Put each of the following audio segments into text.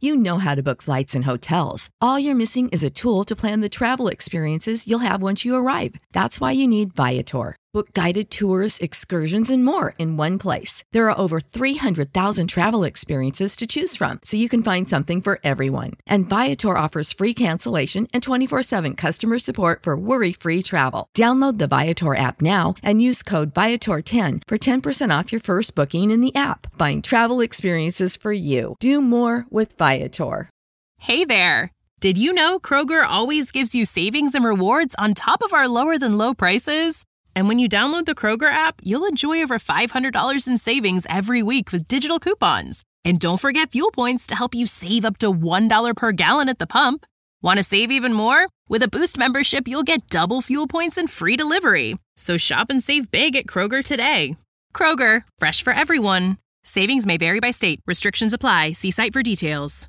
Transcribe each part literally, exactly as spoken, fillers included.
You know how to book flights and hotels. All you're missing is a tool to plan the travel experiences you'll have once you arrive. That's why you need Viator. Book guided tours, excursions, and more in one place. There are over three hundred thousand travel experiences to choose from, so you can find something for everyone. And Viator offers free cancellation and twenty-four seven customer support for worry-free travel. Download the Viator app now and use code Viator ten for ten percent off your first booking in the app. Find travel experiences for you. Do more with Viator. Hey there! Did you know Kroger always gives you savings and rewards on top of our lower-than-low prices? And when you download the Kroger app, you'll enjoy over five hundred dollars in savings every week with digital coupons. And don't forget fuel points to help you save up to one dollar per gallon at the pump. Want to save even more? With a Boost membership, you'll get double fuel points and free delivery. So shop and save big at Kroger today. Kroger, fresh for everyone. Savings may vary by state. Restrictions apply. See site for details.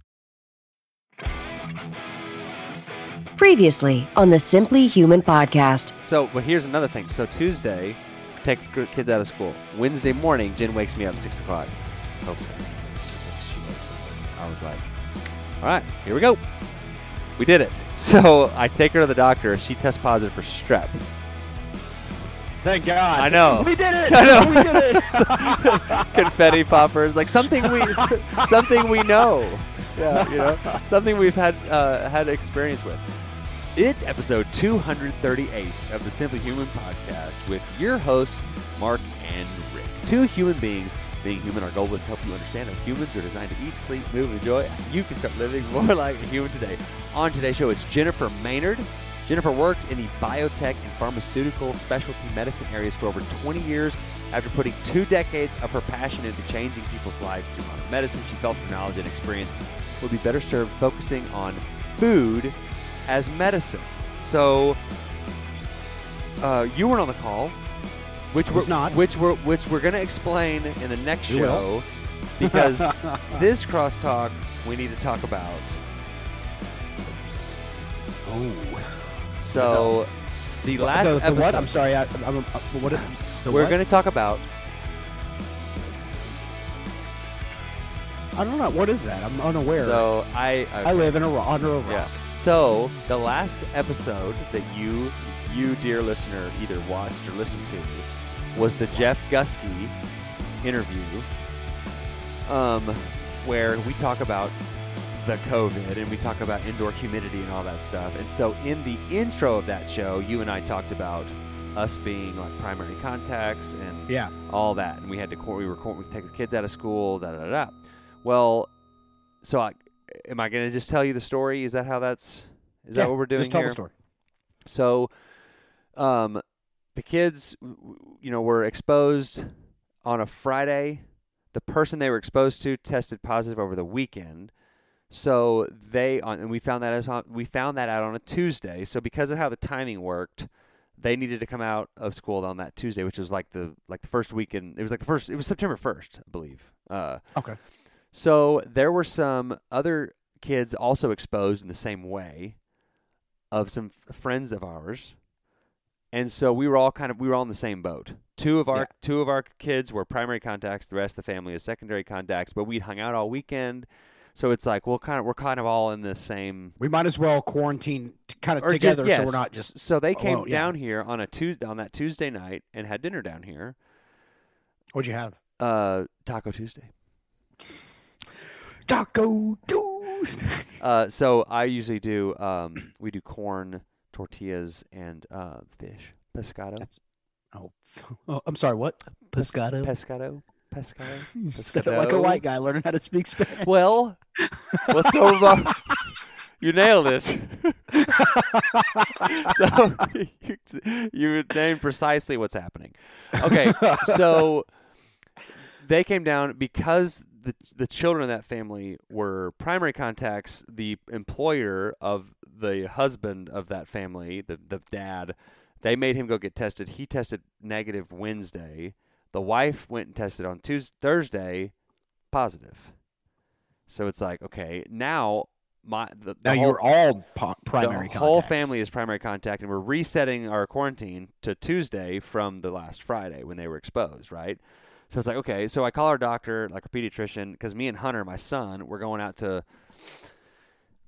Previously on the Simply Human podcast. So, but here's another thing. So Tuesday, take the kids out of school. Wednesday morning, Jen wakes me up at six o'clock. Hope so. She says she wakes up. I was like, all right, here we go. We did it. So I take her to the doctor. She tests positive for strep. Thank God. I know. We did it. I know. We did it. Confetti poppers, like something we, something we know. Yeah, you know, something we've had uh, had experience with. It's episode two thirty-eight of the Simply Human podcast with your hosts, Mark and Rick. Two human beings being human. Our goal is to help you understand how humans are designed to eat, sleep, move, and enjoy. You can start living more like a human today. On today's show, it's Jennifer Maynard. Jennifer worked in the biotech and pharmaceutical specialty medicine areas for over twenty years. After putting two decades of her passion into changing people's lives through modern medicine, she felt her knowledge and experience would be better served focusing on food as medicine. So, uh, you weren't on the call, which we're not. which we're which we're going to explain in the next We show, will. because this crosstalk we need to talk about. Oh. So, the last the, the episode. what? I'm sorry. I, I'm, I'm, what? The we're what? going to talk about. I don't know. What is that? I'm unaware. So I. Okay. I live in a ro- under a rock. Yeah. So the last episode that you, you dear listener, either watched or listened to, was the Jeff Gusky interview, um, where we talk about the COVID and we talk about indoor humidity and all that stuff. And so in the intro of that show, you and I talked about us being like primary contacts and Yeah. all that, and we had to we were we take the kids out of school, da da da. da. Well, so I. Am I going to just tell you the story? Is that how that's, is Yeah, that what we're doing just tell here? the story. So, um, the kids, you know, were exposed on a Friday. The person they were exposed to tested positive over the weekend. So they, on, and we found that as on, we found that out on a Tuesday. So because of how the timing worked, they needed to come out of school on that Tuesday, which was like the, like the first weekend. It was like the first, it was September first, I believe. Uh, Okay. So there were some other kids also exposed in the same way of some f- friends of ours. And so we were all kind of, we were all in the same boat. Two of our Yeah. two of our kids were primary contacts. The rest of the family is secondary contacts, but we'd hung out all weekend. So it's like, we'll kind of, we're kind of all in the same. We might as well quarantine t- kind of or together, just, yes. so we're not just. So they came alone, yeah. down here on a Tuesday, on that Tuesday night and had dinner down here. What'd you have? Uh, Taco Tuesday. Taco Tuesday. Uh, so I usually do, um, we do corn, tortillas, and uh, fish. Pescado. That's, oh, oh, I'm sorry, what? Pescado? Pescado. Pescado. You said it like a white guy learning how to speak Spanish. Well, what's so about? You nailed it. So you, you named precisely what's happening. Okay, so they came down because the the children of that family were primary contacts. The employer of the husband of that family, the the dad, they made him go get tested. He tested negative Wednesday. The wife went and tested on Tuesday, Thursday, positive. So it's like, okay, now my the, the now whole, you're all po- primary the whole contacts. family is primary contact, and we're resetting our quarantine to Tuesday from the last Friday when they were exposed, right? So it's like, okay, so I call our doctor, like a pediatrician, because me and Hunter, my son, we're going out to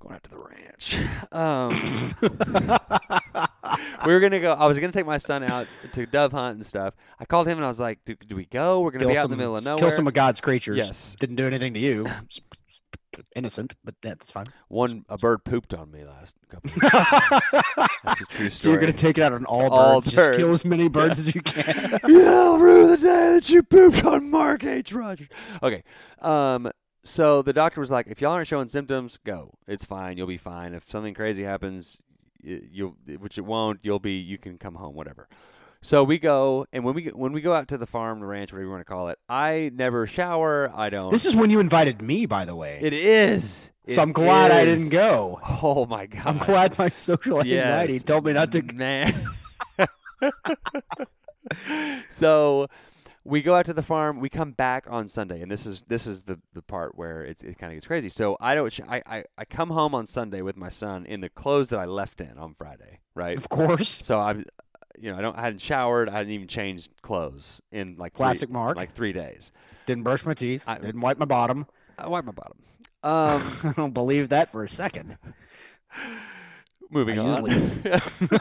going out to the ranch. Um, we were gonna go. I was gonna take my son out to dove hunt and stuff. I called him and I was like, "Do, do we go? We're gonna Kill be out some, in the middle of nowhere. Kill some of God's creatures. Yes. Didn't do anything to you. Innocent, but that's fine. One a bird pooped on me last couple of weeks. That's a true story. So you're going to take it out on all, All birds. birds. Just kill as many birds as you can. Yeah, rue the day that you pooped on Mark H. Rogers. Okay. Um. So the doctor was like, if y'all aren't showing symptoms, go. It's fine. You'll be fine. If something crazy happens, you'll, which it won't, you'll be, you can come home, whatever. So we go, and when we when we go out to the farm, the ranch, whatever you want to call it, I never shower. I don't. This is when you invited me, by the way. It is. So It I'm glad I is. didn't go. Oh, my God. I'm glad my social anxiety Yes. told me not to. Man. So we go out to the farm. We come back on Sunday, and this is this is the, the part where it's, it kind of gets crazy. So I don't. I, I I come home on Sunday with my son in the clothes that I left in on Friday, right? Of course. So I, you know, I don't. I hadn't showered. I hadn't even changed clothes in like Classic three, Mark. like three days. Didn't brush my teeth. I- didn't wipe my bottom. I wiped my bottom. Um, I don't believe that for a second. moving I on. usually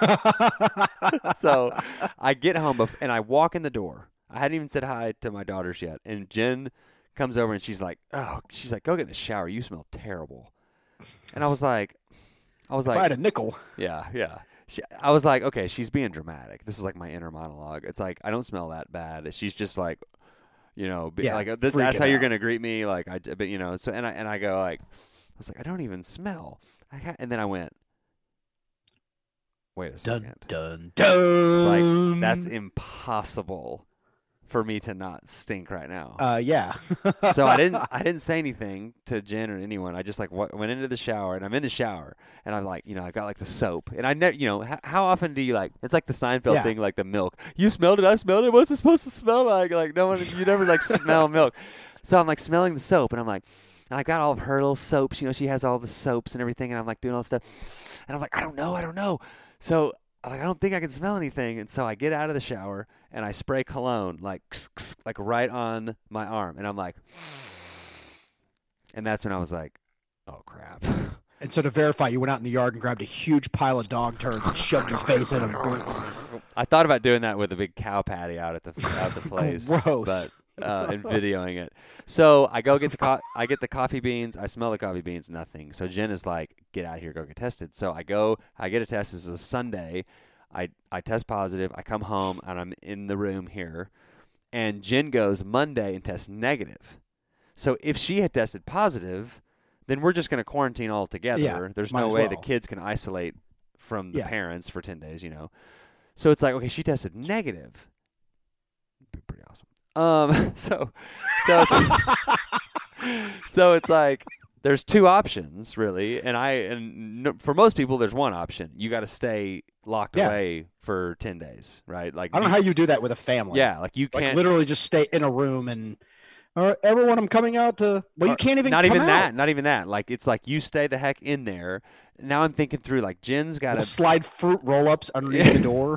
So I get home bef- and I walk in the door. I hadn't even said hi to my daughters yet, and Jen comes over and she's like, "Oh, she's like, go get in the shower. You smell terrible." And I was like, I was If like, I had a nickel. yeah, yeah. She, I was like, okay, she's being dramatic. This is like my inner monologue. It's like I don't smell that bad. She's just like, you know, be, Yeah, like th- that's freaking how you're out. gonna greet me. Like I, but you know, so and I and I go like, I was like, I don't even smell. I ha-, and then I went, wait a second. Dun, dun, dun. It's like that's impossible for me to not stink right now. Uh, yeah. So I didn't I didn't say anything to Jen or anyone. I just like w- went into the shower, and I'm in the shower, and I'm like, you know, I got like the soap, and I never, you know, h- how often do you like? It's like the Seinfeld Yeah. thing, like the milk. You smelled it, I smelled it. What's it supposed to smell like? Like no one, you never like smell milk. So I'm like smelling the soap, and I'm like, and I got all of her little soaps. You know, she has all the soaps and everything, and I'm like doing all this stuff, and I'm like, I don't know, I don't know. So I'm like, I don't think I can smell anything, and so I get out of the shower and I spray cologne like like right on my arm, and I'm like, and that's when I was like, oh crap. And so to verify, you went out in the yard and grabbed a huge pile of dog turds and shoved your face in them. I thought about doing that with a big cow patty out at the out at the place, Gross. but uh, and videoing it. So I go get the co- I get the coffee beans. I smell the coffee beans. Nothing. So Jen is like, "Get out of here, go get tested." So I go. I get a test. This is a Sunday. I I test positive. I come home and I'm in the room here, and Jen goes Monday and tests negative. So if she had tested positive, then we're just going to quarantine all together. Yeah, There's might no as way well. the kids can isolate from the Yeah. parents for ten days. You know. So it's like, okay, she tested negative. Be pretty awesome. Um, so, so it's, so it's like there's two options really, and I and no, for most people there's one option. You got to stay locked Yeah. away for ten days, right? Like I don't know how you do that with a family. Yeah, like you Like can't literally just stay in a room and, all right, everyone, I'm coming out to. Well, you Or can't even. Not come even out. that. Not even that. Like it's like you stay the heck in there. Now I'm thinking through. Like Jen's got We'll to. slide fruit roll-ups underneath the door.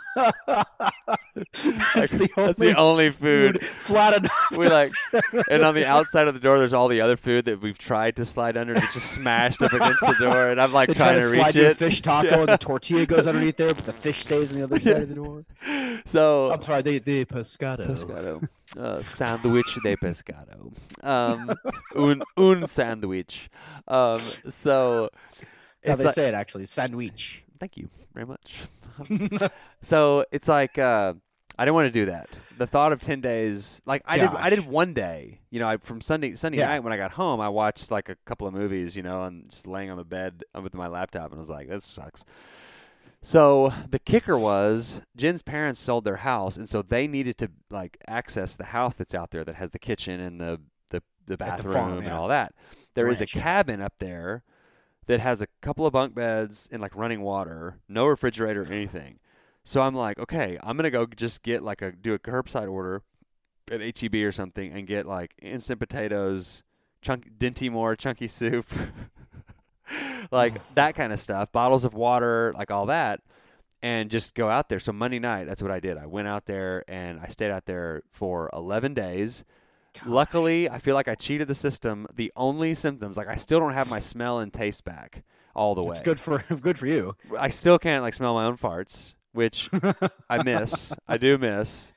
That's the only, That's the only food. flat enough. We to- like, and on the outside of the door, there's all the other food that we've tried to slide under, and it's just smashed up against the door. And I'm like They try trying to to slide reach you a it. fish taco, and the tortilla goes underneath there, but the fish stays on the other side of the door. So I'm sorry, the the pescado. pescado, uh, sandwich de pescado, um, un un sandwich. Um, so That's how it's they like- say it, actually. Sandwich. Thank you very much. So it's like uh, I didn't want to do that. The thought of ten days, like I did, I Josh. did one day. You know, I, from Sunday Sunday Yeah. night when I got home, I watched like a couple of movies. You know, and just laying on the bed with my laptop, and I was like, "This sucks." So the kicker was Jen's parents sold their house, and so they needed to like access the house that's out there that has the kitchen and the the, the At the bathroom farm, and yeah. all that. There is a Ranch, yeah. cabin up there that has a couple of bunk beds and like running water, no refrigerator or anything. So I'm like, okay, I'm gonna go just get like a do a curbside order at H E B or something and get like instant potatoes, chunk Dinty Moore chunky soup, like that kind of stuff, bottles of water, like all that, and just go out there. So Monday night, that's what I did. I went out there and I stayed out there for eleven days. Luckily, I feel like I cheated the system. The only symptoms, like I still don't have my smell and taste back all the way. It's good for good for you. I still can't like smell my own farts, which I miss. I do miss.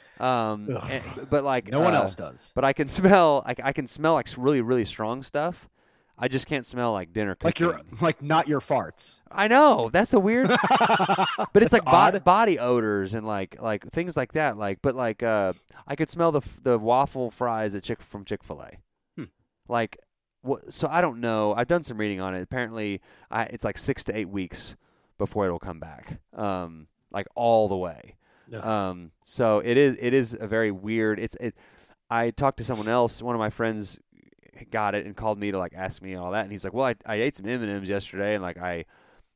Um, and, but like no one uh, else does. But I can smell. Like I can smell like really really strong stuff. I just can't smell like dinner cooking. Like your like not your farts. I know that's a weird, but it's like odd. bo- body odors and like like things like that. Like, but like uh, I could smell the the waffle fries at Chick from Chick-fil-A. Hmm. Like, wh- so I don't know. I've done some reading on it. Apparently, I, it's like six to eight weeks before it'll come back. Um, like all the way. Ugh. Um, so it is it is a very weird. It's it. I talked to someone else. One of my friends got it and called me to like ask me all that, and he's like, well, I, I ate some M and M's yesterday, and like I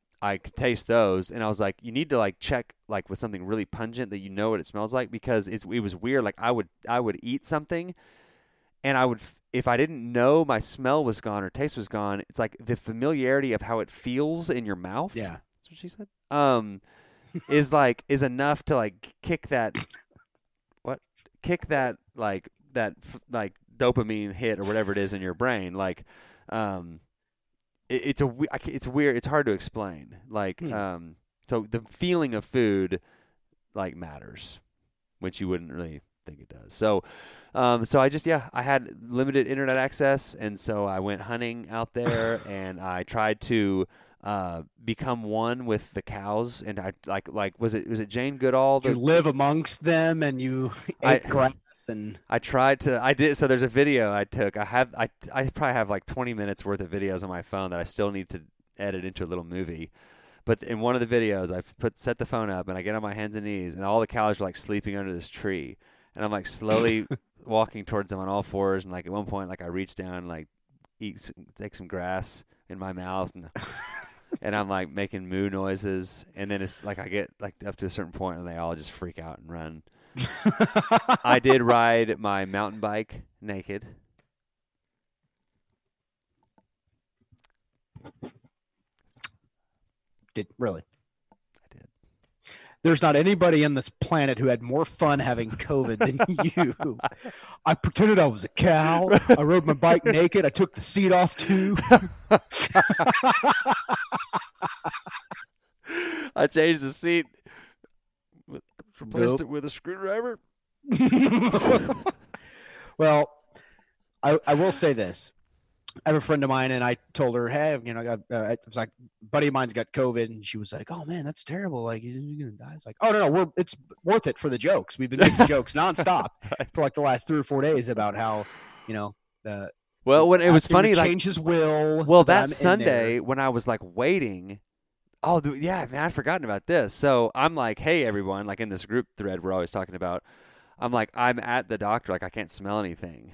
I could taste those, and I was like, you need to like check like with something really pungent that you know what it smells like, because it's it was weird. Like I would I would eat something, and I would if I didn't know my smell was gone or taste was gone, it's like the familiarity of how it feels in your mouth. Yeah, that's what she said. Um, is like is enough to like kick that what kick that like that like. dopamine hit or whatever it is in your brain. Like, um, it, it's a it's weird. It's hard to explain. Like, hmm. um, so the feeling of food like matters, which you wouldn't really think it does. So, um, so I just yeah, I had limited internet access, and so I went hunting out there, and I tried to uh, become one with the cows, and I like like was it was it Jane Goodall? You The, live amongst them, and you ate I, grass. And I tried to. I did. So there's a video I took. I have. I. I probably have like twenty minutes worth of videos on my phone that I still need to edit into a little movie. But in one of the videos, I put set the phone up and I get on my hands and knees, and all the cows are like sleeping under this tree, and I'm like slowly walking towards them on all fours, and like at one point, like I reach down and like eat, some, take some grass in my mouth, and and I'm like making moo noises, and then it's like I get like up to a certain point, and they all just freak out and run. I did ride my mountain bike naked. Did really? I did. There's not anybody on this planet who had more fun having COVID than you. I pretended I was a cow. I rode my bike naked. I took the seat off too. I changed the seat. Replaced Nope. it with a screwdriver. Well, I, I will say this. I have a friend of mine, and I told her, hey, you know, I got, uh, it was like, a buddy of mine's got COVID, and she was like, oh, man, that's terrible. Like, he's going to die. It's like, oh, no, no, we're, it's worth it for the jokes. We've been making jokes nonstop for like the last three or four days about how, you know, uh, well, when it was funny, like, change his will. well, so that that Sunday when I was like waiting, oh, yeah, man, I'd forgotten about this. So I'm like, hey, everyone, like in this group thread we're always talking about, I'm like, I'm at the doctor, like I can't smell anything.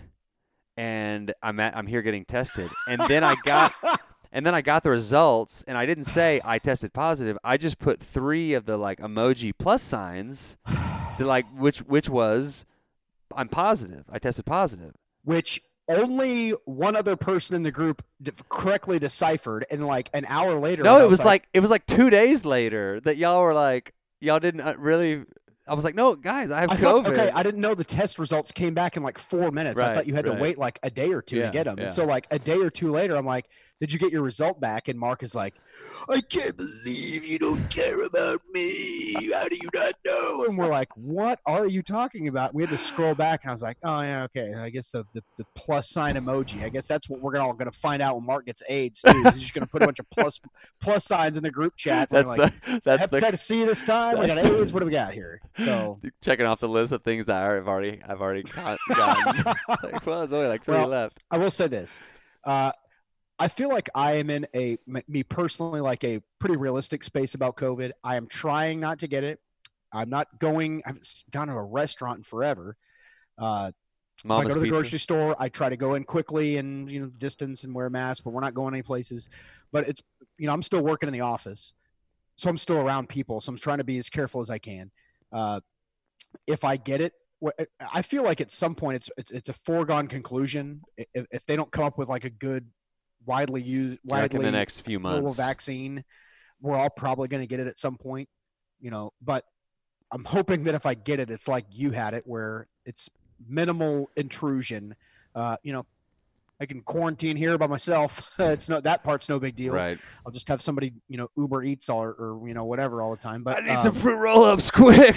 And I'm at, I'm here getting tested. And then I got and then I got the results, and I didn't say I tested positive. I just put three of the like emoji plus signs, that, like which which was I'm positive. I tested positive. Which only one other person in the group de- correctly deciphered, and like an hour later. No, I it was like, like it was like two days later that y'all were like y'all didn't uh, really. I was like, no, guys, I have I COVID. thought, okay, I didn't know the test results came back in like four minutes. Right, I thought you had right. to wait like a day or two Yeah, to get them. yeah. And so like a day or two later, I'm like, did you get your result back? And Mark is like, I can't believe you don't care about me. How do you not know? And we're like, what are you talking about? We had to scroll back, and I was like, oh, yeah, okay. I guess the, the, the plus sign emoji. I guess that's what we're gonna, all going to find out when Mark gets AIDS, too. He's just going to put a bunch of plus plus signs in the group chat. That's like, the that's the hepatitis C this time. We got that's- AIDS. What do we got here? So checking off the list of things that I've already I've already got, gotten. Like, well, there's only like three Well, left. I will say this. Uh, I feel like I am in a, me personally, like a pretty realistic space about COVID. I am trying not to get it. I'm not going, I haven't gone to a restaurant in forever. Uh, if I Mama's go to the Pizza. grocery store, I try to go in quickly and, you know, distance and wear a mask, but we're not going any places. But it's, you know, I'm still working in the office, so I'm still around people. So I'm trying to be as careful as I can. Uh, if I get it, I feel like at some point it's it's, it's a foregone conclusion. If, if they don't come up with like a good, widely used, Like widely in the next few global months. vaccine, we're all probably going to get it at some point, you know. But I'm hoping that if I get it, it's like you had it, where it's minimal intrusion. Uh, you know, I can quarantine here by myself. It's no that part's no big deal. Right. I'll just have somebody, you know, Uber Eats or, or you know whatever all the time. But I need um, some fruit roll-ups quick.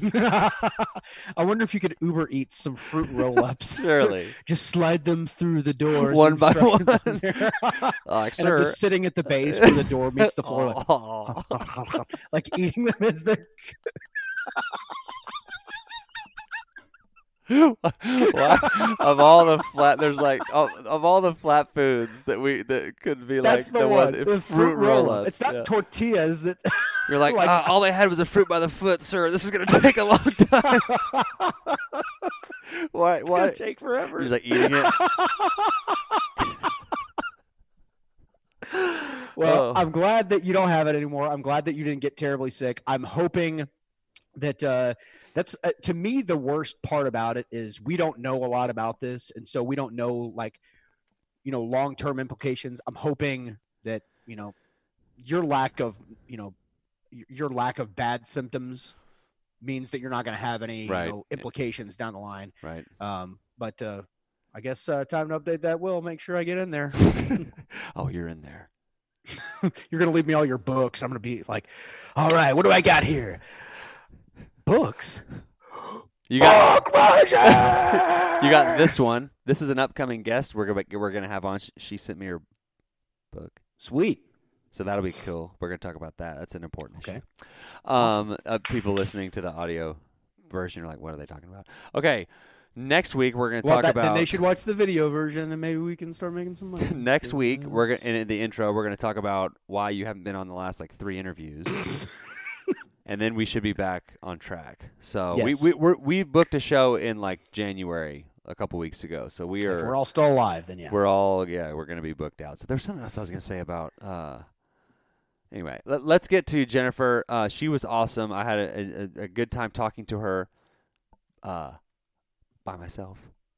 I wonder if you could Uber Eats some fruit roll-ups. Surely. Just slide them through the doors One by one. Like, sure. and I'm just sitting at the base where the door meets the floor, like, Oh. like eating them as they're. What? Of all the flat, there's like of, of all the flat foods that we that could be That's like the, one. The fruit, fruit roll roll-up. ups. It's not yeah. tortillas that. You're like, like- uh, all they had was a fruit by the foot, sir. This is gonna take a long time. Why? It's Why? gonna take forever. You're just like eating it. Well, Oh. I'm glad that you don't have it anymore. I'm glad that you didn't get terribly sick. I'm hoping that uh, that's uh, to me the worst part about it is we don't know a lot about this, and so we don't know like you know long-term implications. I'm hoping that you know your lack of you know y- your lack of bad symptoms means that you're not going to have any Right. you know, implications down the line. Right. Um, but uh, I guess uh, time to update that will. Make sure I get in there. Oh, you're in there. You're going to leave me all your books. I'm going to be like, all right, what do I got here? Books? You got. Book Roger! You got this one. This is an upcoming guest we're gonna we're gonna have on. She, she sent me her book, Sweet. so that'll be cool. We're gonna talk about that. That's an important Okay. issue. Um, uh, people listening to the audio version are like, "What are they talking about?" Okay, next week we're gonna Well, talk that, about. then they should watch the video version, and maybe we can start making some money. Next week we're gonna in the intro we're gonna talk about why you haven't been on the last like three interviews. And then we should be back on track. So Yes. we we we're, we booked a show in like January a couple weeks ago. So we are If we're all still alive, then yeah. we're all yeah we're gonna be booked out. So there's something else I was gonna say about. Uh, anyway, let, let's get to Jennifer. Uh, she was awesome. I had a, a, a good time talking to her. Uh, by myself.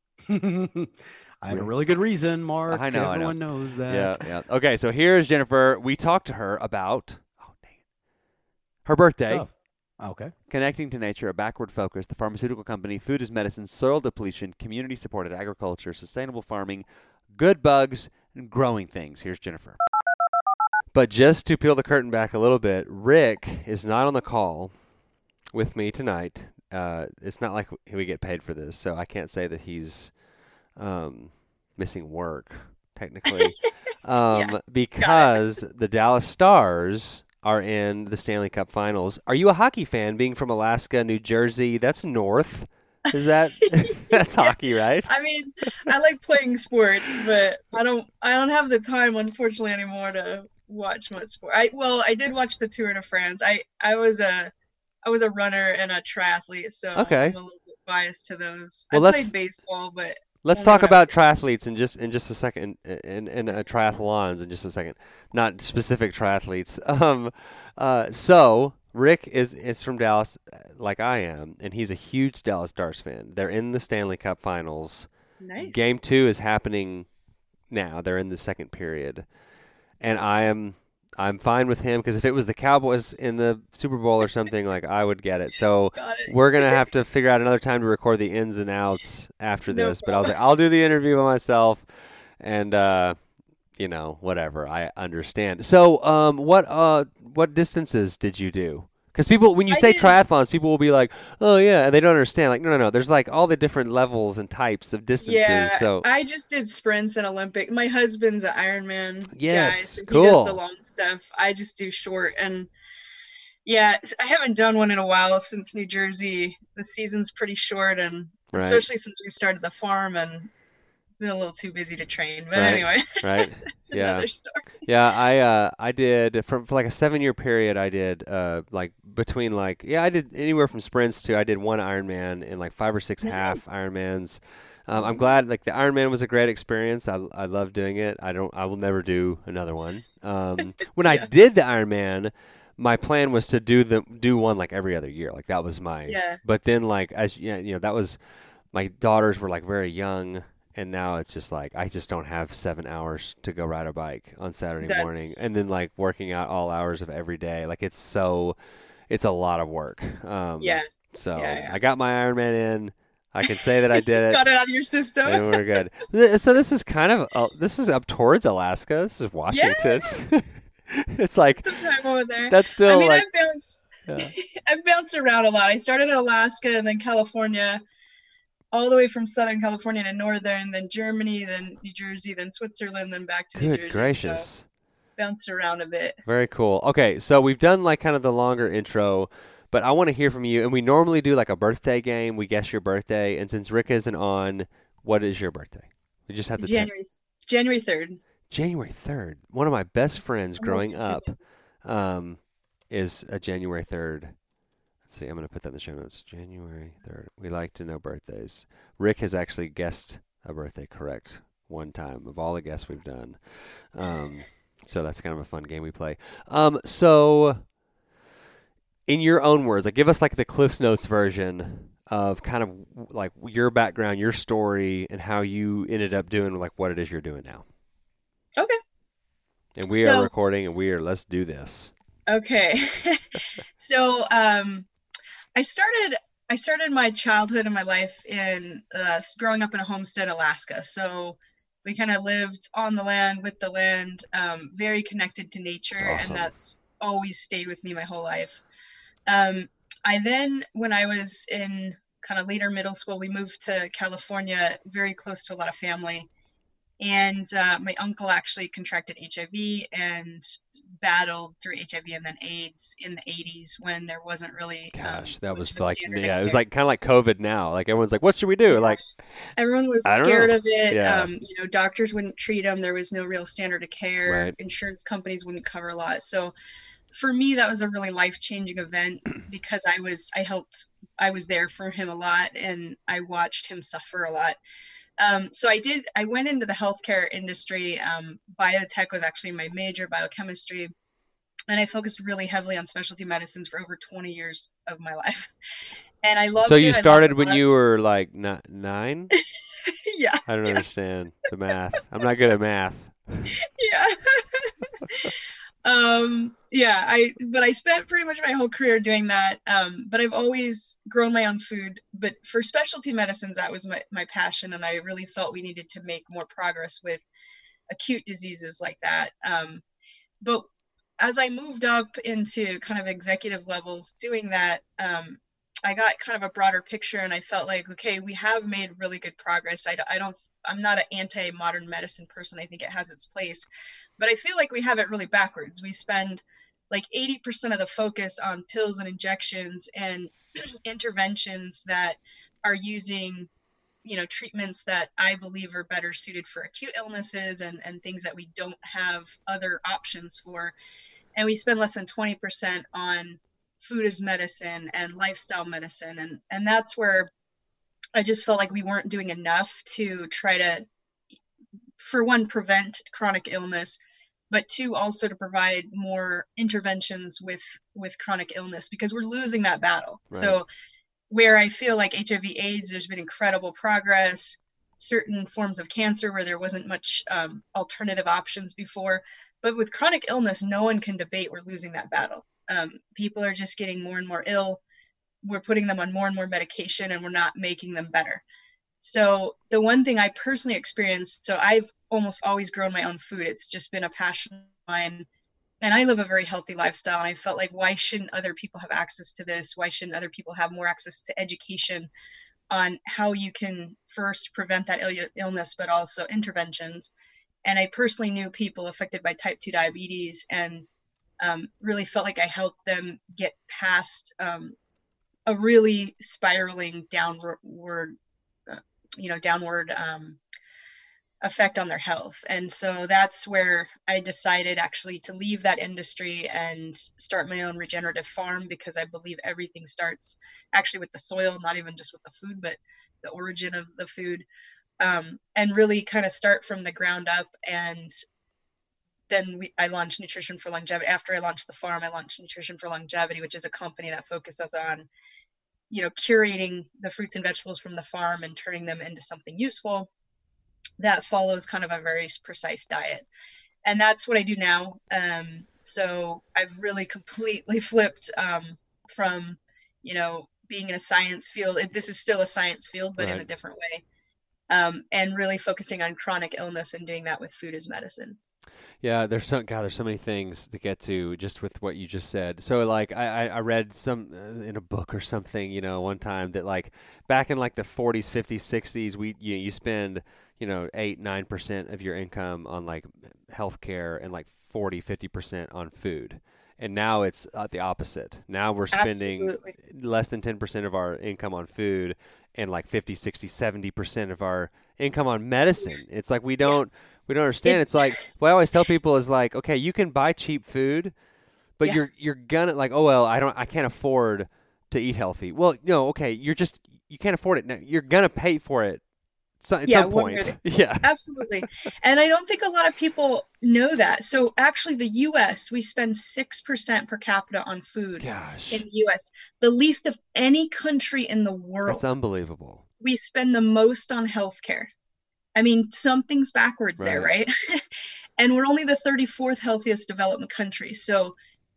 I have a really good reason, Mark. I know, I know. Everyone knows that. Yeah, yeah. Okay, so here's Jennifer. We talked to her about oh dang it, her birthday. Stuff. Okay. Connecting to nature, a backward focus, the pharmaceutical company, food as medicine, soil depletion, community-supported agriculture, sustainable farming, good bugs, and growing things. Here's Jennifer. But just to peel the curtain back a little bit, Rick is not on the call with me tonight. Uh, it's not like we get paid for this, so I can't say that he's um, missing work, technically, um, Yeah. because the Dallas Stars are in the Stanley Cup Finals. Are you a hockey fan, being from Alaska, New Jersey? That's north. Is that that's hockey, right? I mean, I like playing sports, but I don't I don't have the time, unfortunately, anymore to watch much sport. I well, I did watch the Tour de France. I I was a I was a runner and a triathlete, so Okay. I'm a little bit biased to those. Well, I let's- played baseball, but Let's Only talk when I about was- triathletes in just in just a second, in in uh, triathlons in just a second, not specific triathletes. Um, uh, so Rick is is from Dallas, uh, like I am, and he's a huge Dallas Stars fan. They're in the Stanley Cup Finals. nice. Game two is happening now. They're in the second period, and I am I'm fine with him because if it was the Cowboys in the Super Bowl or something, like I would get it. So Got it. we're gonna have to figure out another time to record the ins and outs after No this. But I was like, I'll do the interview by myself, and uh, you know, whatever. I understand. So, um, what uh, what distances did you do? Because people, when you I say did- triathlons, people will be like, "Oh yeah," and they don't understand. Like, no, no, no. There's like all the different levels and types of distances. Yeah, so I just did sprints and Olympic. My husband's an Ironman guy, Yes, so he cool. does the long stuff. I just do short, and yeah, s- I haven't done one in a while since New Jersey. The season's pretty short, and Right. especially since we started the farm and been a little too busy to train. But Right, anyway, right. that's Yeah. another story. Yeah, I uh I did for for like a seven year period. I did uh like between like yeah I did anywhere from sprints to I did one Ironman and like five or six half Ironmans. Um, I'm glad like the Ironman was a great experience. I I love doing it. I don't I will never do another one. Um, when I Yeah. did the Ironman, my plan was to do the do one like every other year. Like that was my. Yeah. But then like as yeah you know that was my daughters were like very young. And now it's just like I just don't have seven hours to go ride a bike on Saturday That's- morning, and then like working out all hours of every day. Like it's so, it's a lot of work. Um, Yeah. So Yeah, yeah. I got my Ironman in. I can say that I did it. Got it out of your system. And we're good. Th- So this is kind of uh, this is up towards Alaska. This is Washington. It's like Some time over there. that's still I mean, like I've bounced, yeah. I've bounced around a lot. I started in Alaska and then California, all the way from Southern California to Northern, then Germany, then New Jersey, then Switzerland, then back to New Good Jersey. gracious. So bounced around a bit. Very cool. Okay, so we've done like kind of the longer intro, but I want to hear from you. And we normally do like a birthday game. We guess your birthday. And since Rick isn't on, what is your birthday? We just have to tell- January January third. January third. One of my best friends Oh, growing me up too. um, is a January third. Let's see. I'm going to put that in the show notes. January third. We like to know birthdays. Rick has actually guessed a birthday correct one time of all the guests we've done. Um, so that's kind of a fun game we play. Um, so in your own words, like give us like the Cliff's Notes version of kind of like your background, your story, and how you ended up doing like what it is you're doing now. Okay. And we So- are recording, and we are let's do this. Okay. So um, I started I started my childhood and my life in uh, growing up in a homestead, Alaska. So we kind of lived on the land, with the land, um, very connected to nature, That's awesome. and that's always stayed with me my whole life. Um, I then, when I was in kind of later middle school, we moved to California, very close to a lot of family. And uh, my uncle actually contracted H I V and battled through H I V and then AIDS in the eighties when there wasn't really. Gosh, um, that much was of a like standard of yeah, it was care. like kind of like COVID now. Like everyone's like, what should we do? Yeah. Like Everyone was I don't scared know. of it. Yeah. Um, you know, doctors wouldn't treat them. There was no real standard of care. Right. Insurance companies wouldn't cover a lot. So for me, that was a really life-changing event because I was, I helped, I was there for him a lot and I watched him suffer a lot. Um, so I did, I went into the healthcare industry. Um, biotech was actually my major, biochemistry. And I focused really heavily on specialty medicines for over twenty years of my life. And I loved it. so. You I loved started it a when lot. you were like ni- nine. Yeah. I don't understand the math. I'm not good at math. Yeah. um yeah I but I spent pretty much my whole career doing that, um but I've always grown my own food. But for specialty medicines, that was my, my passion, and I really felt we needed to make more progress with acute diseases like that. Um but as I moved up into kind of executive levels doing that, um I got kind of a broader picture, and I felt like, okay, we have made really good progress. I, I don't, I'm not an anti-modern medicine person. I think it has its place, but I feel like we have it really backwards. We spend like eighty percent of the focus on pills and injections and interventions that are using, you know, treatments that I believe are better suited for acute illnesses and, and things that we don't have other options for. And we spend less than twenty percent on food as medicine and lifestyle medicine. And, and that's where I just felt like we weren't doing enough to try to, for one, prevent chronic illness, but two, also to provide more interventions with, with chronic illness, because we're losing that battle. Right. So where I feel like H I V AIDS, there's been incredible progress, certain forms of cancer where there wasn't much um, alternative options before. But with chronic illness, no one can debate we're losing that battle. Um, people are just getting more and more ill. We're putting them on more and more medication, and we're not making them better. So the one thing I personally experienced, so I've almost always grown my own food. It's just been a passion of mine. And I live a very healthy lifestyle. And I felt like, why shouldn't other people have access to this? Why shouldn't other people have more access to education on how you can first prevent that Ill- illness, but also interventions? And I personally knew people affected by type two diabetes, and um, really felt like I helped them get past um, a really spiraling downward, uh, you know, downward um, effect on their health. And so that's where I decided actually to leave that industry and start my own regenerative farm, because I believe everything starts actually with the soil, not even just with the food, but the origin of the food, um, and really kind of start from the ground up. And then we, I launched Nutrition for Longevity. After I launched the farm, I launched Nutrition for Longevity, which is a company that focuses on, you know, curating the fruits and vegetables from the farm and turning them into something useful that follows kind of a very precise diet. And that's what I do now. Um, so I've really completely flipped um, from, you know, being in a science field. It, this is still a science field, but Right. in a different way. Um, and really focusing on chronic illness and doing that with food as medicine. Yeah, there's so God, there's so many things to get to just with what you just said. So like I, I I read some uh, in a book or something, you know, one time that like back in like the forties, fifties, sixties, we you, you spend, you know, eight, nine percent of your income on like healthcare and like forty, fifty percent on food. And now it's uh, the opposite. Now we're spending Absolutely. less than ten percent of our income on food and like fifty, sixty, seventy percent of our income on medicine. It's like we don't we don't understand. It's, It's- like what I always tell people is like, okay, you can buy cheap food, but Yeah. you're you're gonna like, oh well, I don't I can't afford to eat healthy. Well, no, okay, you're just you can't afford it now. You're gonna pay for it so, at Yeah, some one point. way Yeah. Absolutely. And I don't think a lot of people know that. So actually the U S, we spend six percent per capita on food Gosh. in the U S, the least of any country in the world. That's unbelievable. We spend the most on healthcare. I mean, something's backwards there, right? And we're only the thirty-fourth healthiest development country. So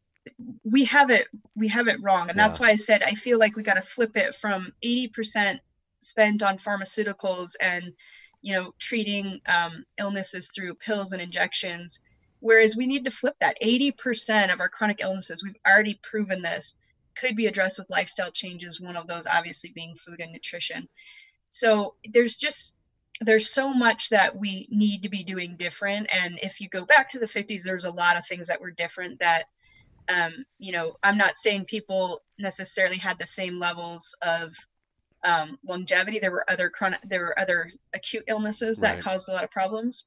we have it, we have it wrong. And that's Yeah. why I said, I feel like we got to flip it from eighty percent spent on pharmaceuticals and, you know, treating um, illnesses through pills and injections. Whereas we need to flip that. eighty percent of our chronic illnesses, we've already proven this, could be addressed with lifestyle changes. One of those obviously being food and nutrition. So there's just, there's so much that we need to be doing different. And if you go back to the fifties, there's a lot of things that were different that, um, you know, I'm not saying people necessarily had the same levels of um, longevity. There were other chronic, there were other acute illnesses that Right. caused a lot of problems,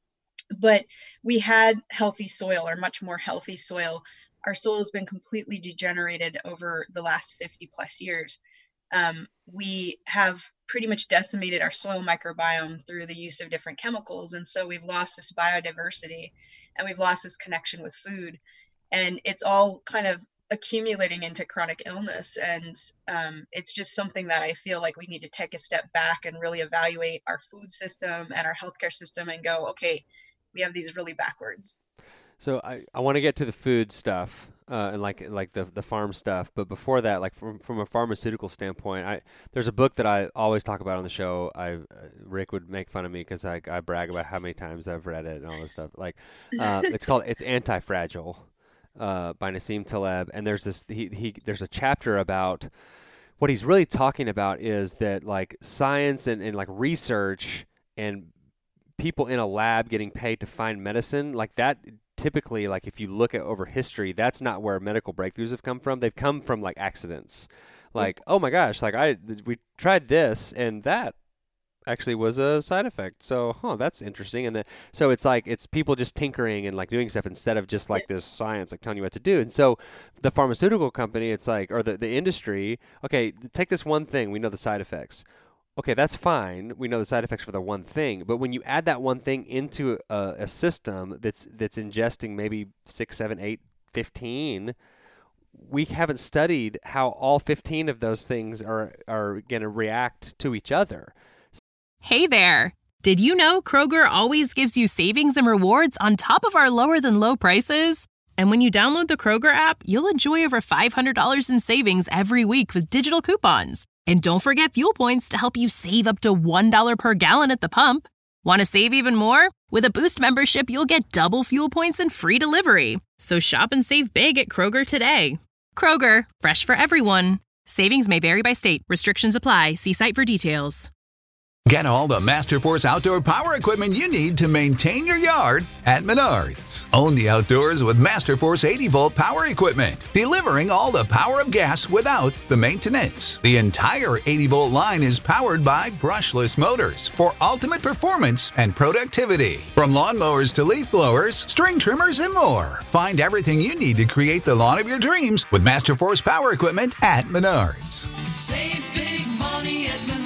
but we had healthy soil, or much more healthy soil. Our soil has been completely degenerated over the last fifty plus years. Um, we have pretty much decimated our soil microbiome through the use of different chemicals. And so we've lost this biodiversity and we've lost this connection with food. And it's all kind of accumulating into chronic illness. And um, it's just something that I feel like we need to take a step back and really evaluate our food system and our healthcare system and go, okay, we have these really backwards. So I, I want to get to the food stuff uh, and like like the the farm stuff, but before that, like from from a pharmaceutical standpoint, I there's a book that I always talk about on the show. I uh, Rick would make fun of me because I I brag about how many times I've read it and all this stuff. Like uh, it's called it's Anti-Fragile uh, by Nassim Taleb, and there's this he he there's a chapter about what he's really talking about is that like science and, and like research and people in a lab getting paid to find medicine like that. Typically, like if you look at over history, that's not where medical breakthroughs have come from. They've come from like accidents. Like, oh my gosh, like I we tried this and that actually was a side effect. So, huh, that's interesting. And then, so it's like it's people just tinkering and like doing stuff instead of just like this science like telling you what to do. And so the pharmaceutical company, it's like, or the, the industry, okay, take this one thing, we know the side effects. Okay, that's fine. We know the side effects for the one thing, but when you add that one thing into a, a system that's that's ingesting maybe six, seven, eight, fifteen, we haven't studied how all fifteen of those things are are going to react to each other. Hey there! Did you know Kroger always gives you savings and rewards on top of our lower than low prices? And when you download the Kroger app, you'll enjoy over five hundred dollars in savings every week with digital coupons. And don't forget fuel points to help you save up to one dollar per gallon at the pump. Want to save even more? With a Boost membership, you'll get double fuel points and free delivery. So shop and save big at Kroger today. Kroger, fresh for everyone. Savings may vary by state. Restrictions apply. See site for details. Get all the Masterforce outdoor power equipment you need to maintain your yard at Menards. Own the outdoors with Masterforce eighty volt power equipment, delivering all the power of gas without the maintenance. The entire eighty volt line is powered by brushless motors for ultimate performance and productivity. From lawnmowers to leaf blowers, string trimmers, and more. Find everything you need to create the lawn of your dreams with Masterforce power equipment at Menards. Save big money at Menards.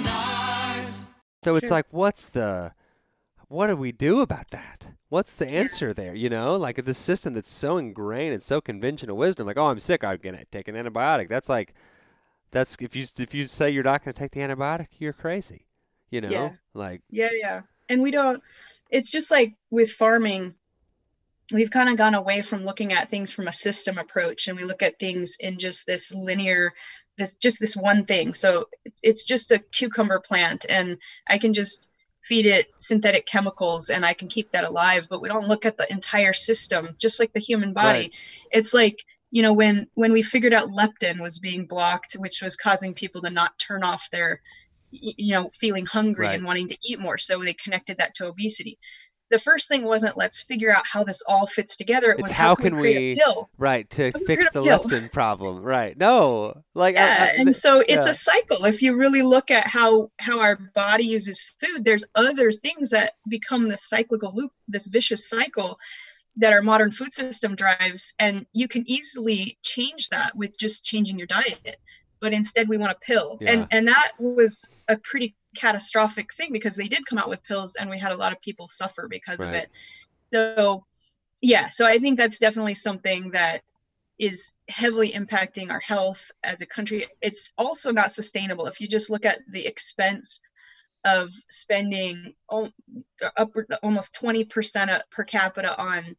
So it's Sure. like, what's the, what do we do about that? What's the answer there? You know, like this system that's so ingrained, it's so conventional wisdom. Like, oh, I'm sick, I'm gonna take an antibiotic. That's like, that's if you if you say you're not gonna take the antibiotic, you're crazy. You know, Yeah. like Yeah, yeah. And we don't, it's just like with farming, we've kind of gone away from looking at things from a system approach, and we look at things in just this linear, this just this one thing. So it's just a cucumber plant, and I can just feed it synthetic chemicals and I can keep that alive, but we don't look at the entire system, just like the human body. Right. It's like, you know, when when we figured out leptin was being blocked, which was causing people to not turn off their, you know, feeling hungry Right. and wanting to eat more, so they connected that to obesity. The first thing wasn't let's figure out how this all fits together. It It's was how how can we create we- a pill. Right, to How can we fix create the a pill? leptin problem. Right. No. Like I- Yeah, I- and so it's yeah. a cycle. If you really look at how how our body uses food, there's other things that become this cyclical loop, this vicious cycle that our modern food system drives, and you can easily change that with just changing your diet. But instead we want a pill. Yeah. And and that was a pretty catastrophic thing, because they did come out with pills and we had a lot of people suffer because of Right. it. So yeah, so I think that's definitely something that is heavily impacting our health as a country. It's also not sustainable. If you just look at the expense of spending al- upward almost twenty percent per capita on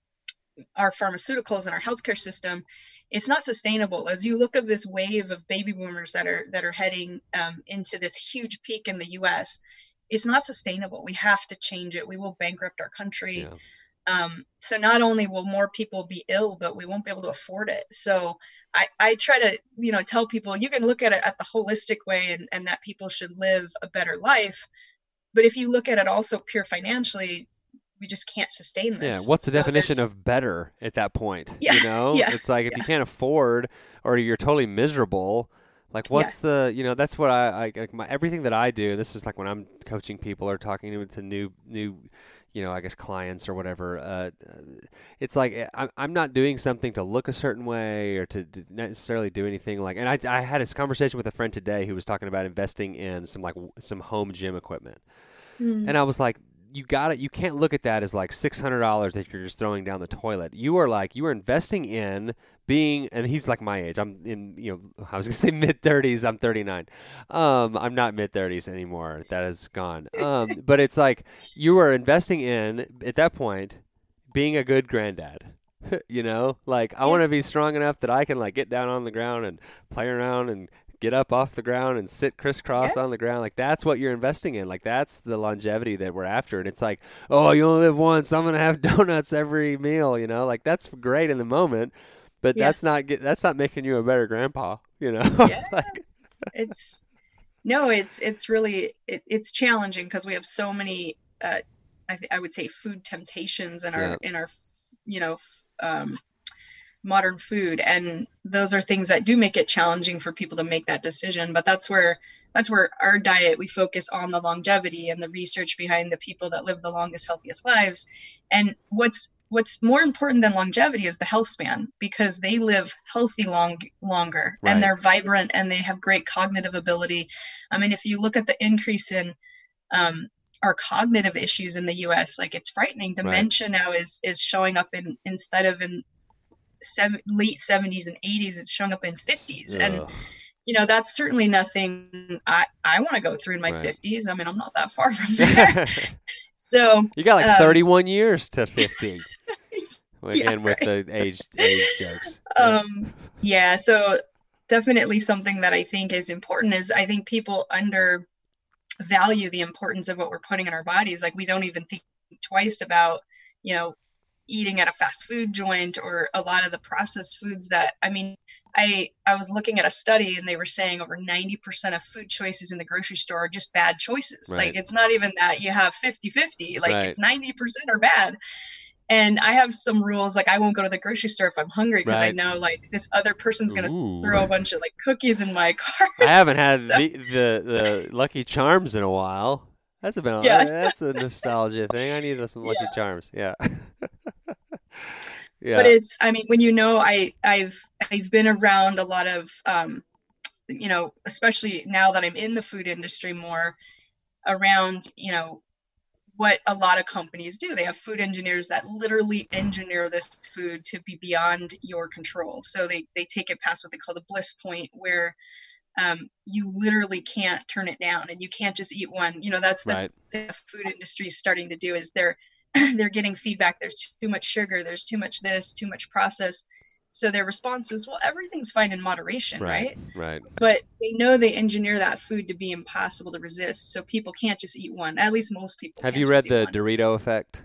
our pharmaceuticals and our healthcare system, it's not sustainable. As you look at this wave of baby boomers that are that are heading um, into this huge peak in the U S, it's not sustainable. We have to change it. We will bankrupt our country. Yeah. Um, so not only will more people be ill, but we won't be able to afford it. So I, I try to, you know, tell people you can look at it at the holistic way, and, and that people should live a better life. But if you look at it also pure financially, we just can't sustain Yeah, this. what's the So definition there's- of better at that point? Yeah, You know, yeah, it's like if yeah. you can't afford or you're totally miserable, like what's the, you know, that's what I, I like my, everything that I do. This is like when I'm coaching people or talking to, to new, new, you know, I guess clients or whatever. Uh, it's like I'm, I'm not doing something to look a certain way or to, to necessarily do anything like. And I, I had this conversation with a friend today who was talking about investing in some like w- some home gym equipment, Mm. and I was like, you got it. You can't look at that as like six hundred dollars that you're just throwing down the toilet. You are like, you are investing in being, and he's like my age. I'm in, you know, I was going to say mid thirties. I'm thirty-nine. Um, I'm not mid thirties anymore. That is gone. Um, but it's like you are investing in, at that point, being a good granddad. You know, like I want to be strong enough that I can like get down on the ground and play around and get up off the ground and sit crisscross Yeah. on the ground. Like that's what you're investing in. Like that's the longevity that we're after. And it's like, oh, you only live once. I'm gonna have donuts every meal. You know, like that's great in the moment, but Yeah. that's not get, that's not making you a better grandpa. You know, Yeah. like, it's no, it's it's really it, it's challenging because we have so many. Uh, I th- I would say food temptations in our Yeah. in our you know um, modern food, and those are things that do make it challenging for people to make that decision. But that's where that's where our diet, we focus on the longevity and the research behind the people that live the longest, healthiest lives. And what's what's more important than longevity is the health span, because they live healthy long longer Right. and they're vibrant and they have great cognitive ability. I mean, if you look at the increase in um, our cognitive issues in the U S, like it's frightening. Dementia now is is showing up in, instead of in seven, late seventies and eighties, it's showing up in fifties. And ugh. you know, that's certainly nothing I, I want to go through in my Right. fifties. I mean, I'm not that far from there. So You got like um, thirty-one years to fifty. Well, Yeah, Again, with the age age jokes. um yeah, so definitely something that I think is important is I think people undervalue the importance of what we're putting in our bodies. Like we don't even think twice about, you know, eating at a fast food joint or a lot of the processed foods that, I mean, I I was looking at a study and they were saying over ninety percent of food choices in the grocery store are just bad choices. Right. Like it's not even that you have fifty fifty, like Right. it's ninety percent are bad. And I have some rules, like I won't go to the grocery store if I'm hungry because I Right. know like this other person's going to Ooh. throw a bunch of like cookies in my car. I haven't had So- the, the the Lucky Charms in a while. That's been a, Yeah. that's a nostalgia thing. I need some Lucky Yeah. Charms. Yeah. Yeah. But it's, I mean, when you know, I, I've, I've been around a lot of, um, you know, especially now that I'm in the food industry more, around, you know, what a lot of companies do. They have food engineers that literally engineer this food to be beyond your control. So they, they take it past what they call the bliss point, where um, you literally can't turn it down and you can't just eat one. You know, that's the, Right. the food industry is starting to do, is they're they're getting feedback. There's too much sugar. There's too much this, too much processed. So their response is, well, everything's fine in moderation, right? Right. Right. But they know they engineer that food to be impossible to resist. So people can't just eat one. At least most people. Have can't you read just eat the one. Dorito Effect?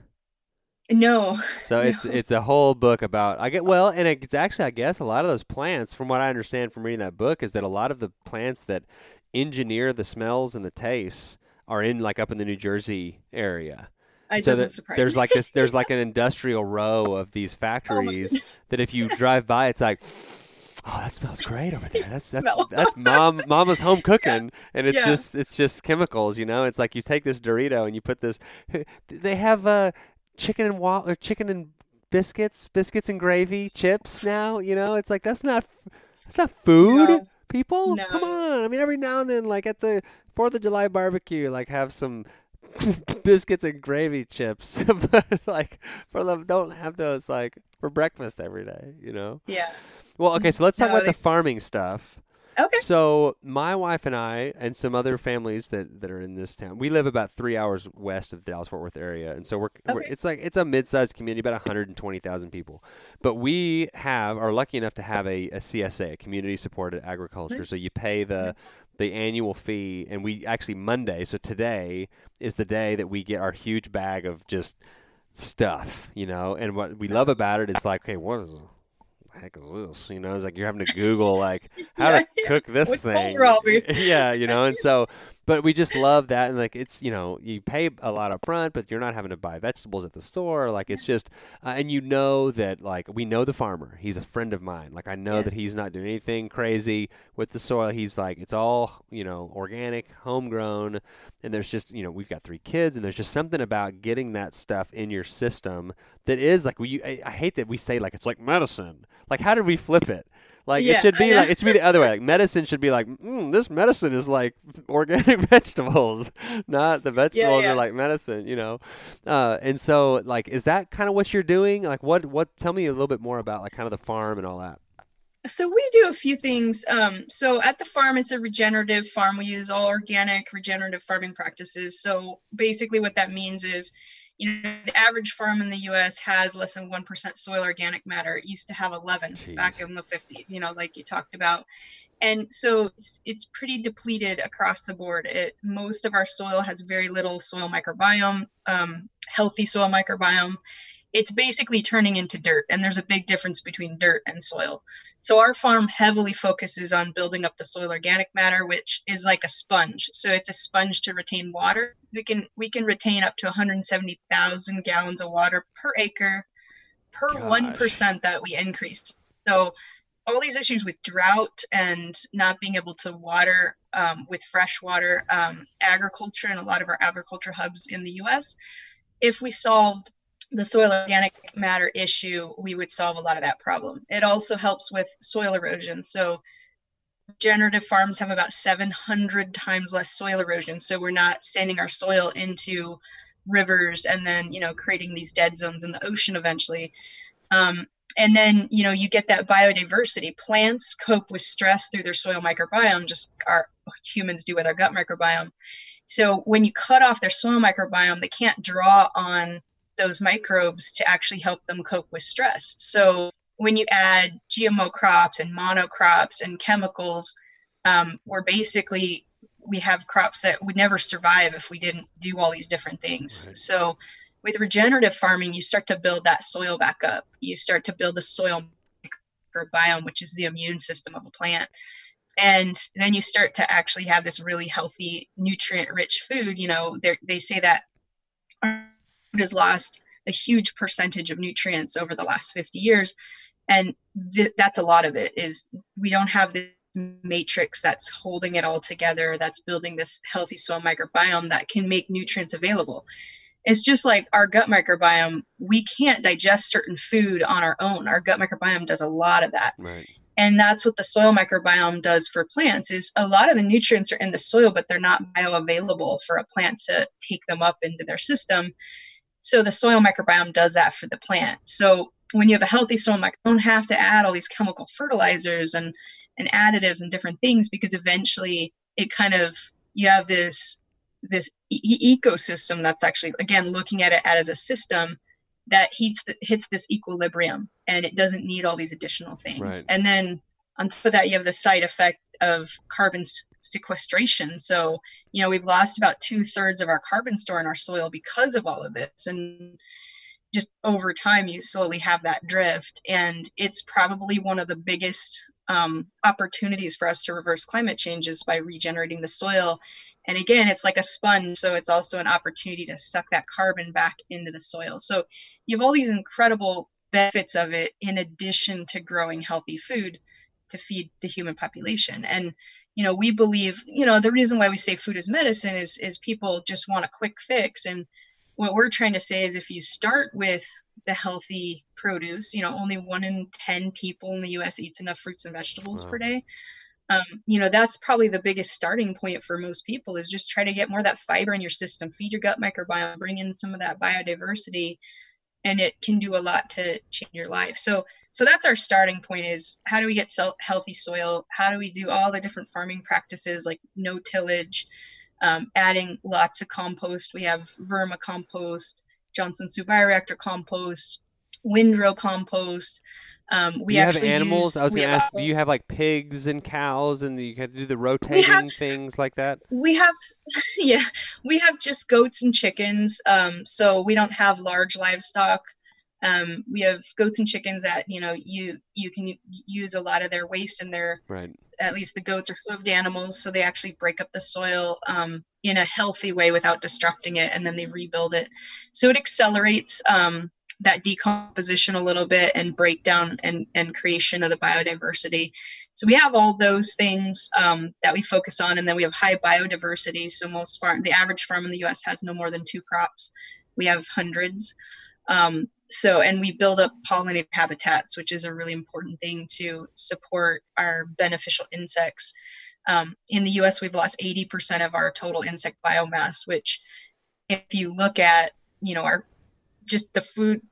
No. So it's it's a whole book about I get well, and it's actually I guess a lot of those plants, from what I understand from reading that book, is that a lot of the plants that engineer the smells and the tastes are in like up in the New Jersey area. It so doesn't that surprise there's me. like this there's like an industrial row of these factories that if you drive by, it's like, oh, that smells great over there. That's that's Smell. that's mom mama's home cooking, and it's Yeah. just it's just chemicals, you know. It's like you take this Dorito and you put this. They have uh, chicken and wa- or chicken and biscuits, biscuits and gravy, chips now. You know, it's like that's not that's not food, No. people. No. Come on. I mean, every now and then, like at the Fourth of July barbecue, like have some biscuits and gravy chips, but like for them, don't have those like for breakfast every day. You know. Yeah. Well, okay, so let's talk No, about they- the farming stuff. Okay. So my wife and I and some other families that, that are in this town, we live about three hours west of the Dallas-Fort Worth area, and so we're, we're Okay. it's like it's a mid-sized community, about one hundred twenty thousand people. But we have are lucky enough to have a, a C S A, a community-supported agriculture. So Nice. you pay the the annual fee, and we actually Monday. So today is the day that we get our huge bag of just stuff, you know. And what we love about it is like, okay, what is heck is this? You know, it's like you're having to Google like how Yeah, to yeah. cook this What thing. color are we? Yeah, you know, and so, but we just love that, and like it's, you know, you pay a lot up front, but you're not having to buy vegetables at the store. Like it's just, uh, and you know that like we know the farmer. He's a friend of mine. Like I know Yeah. that he's not doing anything crazy with the soil. He's like it's all, you know, organic, homegrown, and there's just, you know, we've got three kids, and there's just something about getting that stuff in your system that is like we. I, I hate that we say like it's like medicine. Like how did we flip it? Like Yeah, it should I be know. like it should be the other way. Like medicine should be like mm, this medicine is like organic vegetables, not the vegetables yeah. are like medicine, you know. Uh, and so like is that kind of what you're doing? Like what what? Tell me a little bit more about like kind of the farm and all that. So we do a few things. Um, so at the farm, it's a regenerative farm. We use all organic regenerative farming practices. So basically what that means is, you know, the average farm in the U S has less than one percent soil organic matter. It used to have eleven Jeez. back in the fifties, you know, like you talked about. And so it's, it's pretty depleted across the board. It, most of our soil has very little soil microbiome, um, healthy soil microbiome. It's basically turning into dirt, and there's a big difference between dirt and soil. So our farm heavily focuses on building up the soil organic matter, which is like a sponge. So it's a sponge to retain water. We can we can retain up to one hundred seventy thousand gallons of water per acre per Gosh. one percent that we increase. So all these issues with drought and not being able to water um, with fresh water, um, agriculture and a lot of our agriculture hubs in the U S, if we solved the soil organic matter issue, we would solve a lot of that problem. It also helps with soil erosion. So regenerative farms have about seven hundred times less soil erosion. So we're not sending our soil into rivers and then, you know, creating these dead zones in the ocean eventually. Um, and then, you know, you get that biodiversity. Plants cope with stress through their soil microbiome, just like our humans do with our gut microbiome. So when you cut off their soil microbiome, they can't draw on those microbes to actually help them cope with stress. So when you add G M O crops and monocrops and chemicals, um, we're basically, we have crops that would never survive if we didn't do all these different things. Right. So with regenerative farming, you start to build that soil back up. You start to build the soil microbiome, which is the immune system of a plant. And then you start to actually have this really healthy, nutrient-rich food. You know, they say that our food has lost a huge percentage of nutrients over the last fifty years. And th- that's a lot of it, is we don't have this matrix that's holding it all together, that's building this healthy soil microbiome that can make nutrients available. It's just like our gut microbiome. We can't digest certain food on our own. Our gut microbiome does a lot of that. Right. And that's what the soil microbiome does for plants, is a lot of the nutrients are in the soil, but they're not bioavailable for a plant to take them up into their system. So the soil microbiome does that for the plant. So when you have a healthy soil microbiome, you don't have to add all these chemical fertilizers and, and additives and different things, because eventually it kind of, you have this this e- ecosystem that's actually, again, looking at it as a system that heats the, hits this equilibrium, and it doesn't need all these additional things. Right. And then on top of that, you have the side effect of carbon sequestration. So, you know, we've lost about two thirds of our carbon store in our soil because of all of this. And just over time, you slowly have that drift. And it's probably one of the biggest um, opportunities for us to reverse climate change is by regenerating the soil. And again, it's like a sponge. So it's also an opportunity to suck that carbon back into the soil. So you have all these incredible benefits of it in addition to growing healthy food to feed the human population. And, you know, we believe, you know, the reason why we say food is medicine is, is people just want a quick fix. And what we're trying to say is if you start with the healthy produce, you know, only one in ten people in the U S eats enough fruits and vegetables wow. per day. Um, you know, that's probably the biggest starting point for most people is just try to get more of that fiber in your system, feed your gut microbiome, bring in some of that biodiversity, and it can do a lot to change your life. So, so that's our starting point is how do we get so healthy soil? How do we do all the different farming practices like no tillage, um, adding lots of compost. We have vermicompost, Johnson Sioux bioreactor compost, windrow compost. Um, we do you have actually animals? Use, I was going to ask, have, do you have like pigs and cows and you have to do the rotating have, things like that? We have, yeah, we have just goats and chickens. Um, so we don't have large livestock. Um, we have goats and chickens that, you know, you, you can use a lot of their waste and their, right. at least the goats are hooved animals. So they actually break up the soil um, in a healthy way without destructing it. And then they rebuild it. So it accelerates um, that decomposition a little bit and breakdown and, and creation of the biodiversity. So we have all those things um, that we focus on. And then we have high biodiversity. So most farm, the average farm in the U S has no more than two crops. We have hundreds. Um, so, and we build up pollinator habitats, which is a really important thing to support our beneficial insects. Um, in the U S, we've lost eighty percent of our total insect biomass, which if you look at, you know, our, just the food,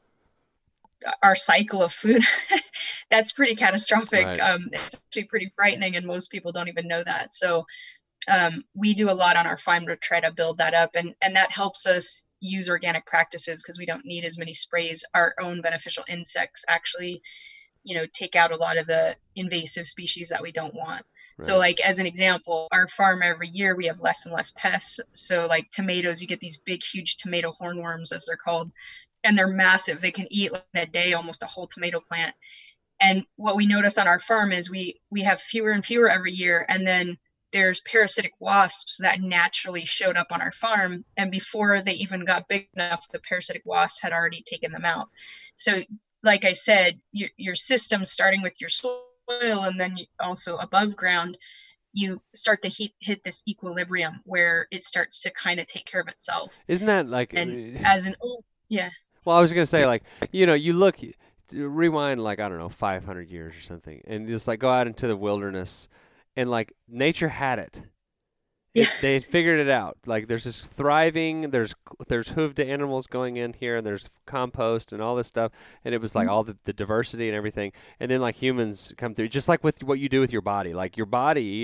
our cycle of food, that's pretty catastrophic. Right. Um, it's actually pretty frightening and most people don't even know that. So, um, we do a lot on our farm to try to build that up, and, and that helps us use organic practices because we don't need as many sprays. Our own beneficial insects actually, you know, take out a lot of the invasive species that we don't want. Right. So like, as an example, our farm every year, we have less and less pests. So like tomatoes, you get these big, huge tomato hornworms as they're called, and they're massive. They can eat like in a day, almost a whole tomato plant. And what we notice on our farm is we, we have fewer and fewer every year. And then there's parasitic wasps that naturally showed up on our farm. And before they even got big enough, the parasitic wasps had already taken them out. So like I said, your, your system starting with your soil and then also above ground, you start to hit, hit this equilibrium where it starts to kind of take care of itself. Isn't that like, and as an, oh, yeah. Well, I was going to say, like, you know, you look, rewind like, I don't know, five hundred years or something, and just like go out into the wilderness. And like nature had it. Yeah. it. They had figured it out. Like there's this thriving, there's there's hooved animals going in here, and there's compost and all this stuff. And it was like mm-hmm. all the, the diversity and everything. And then like humans come through, just like with what you do with your body. Like your body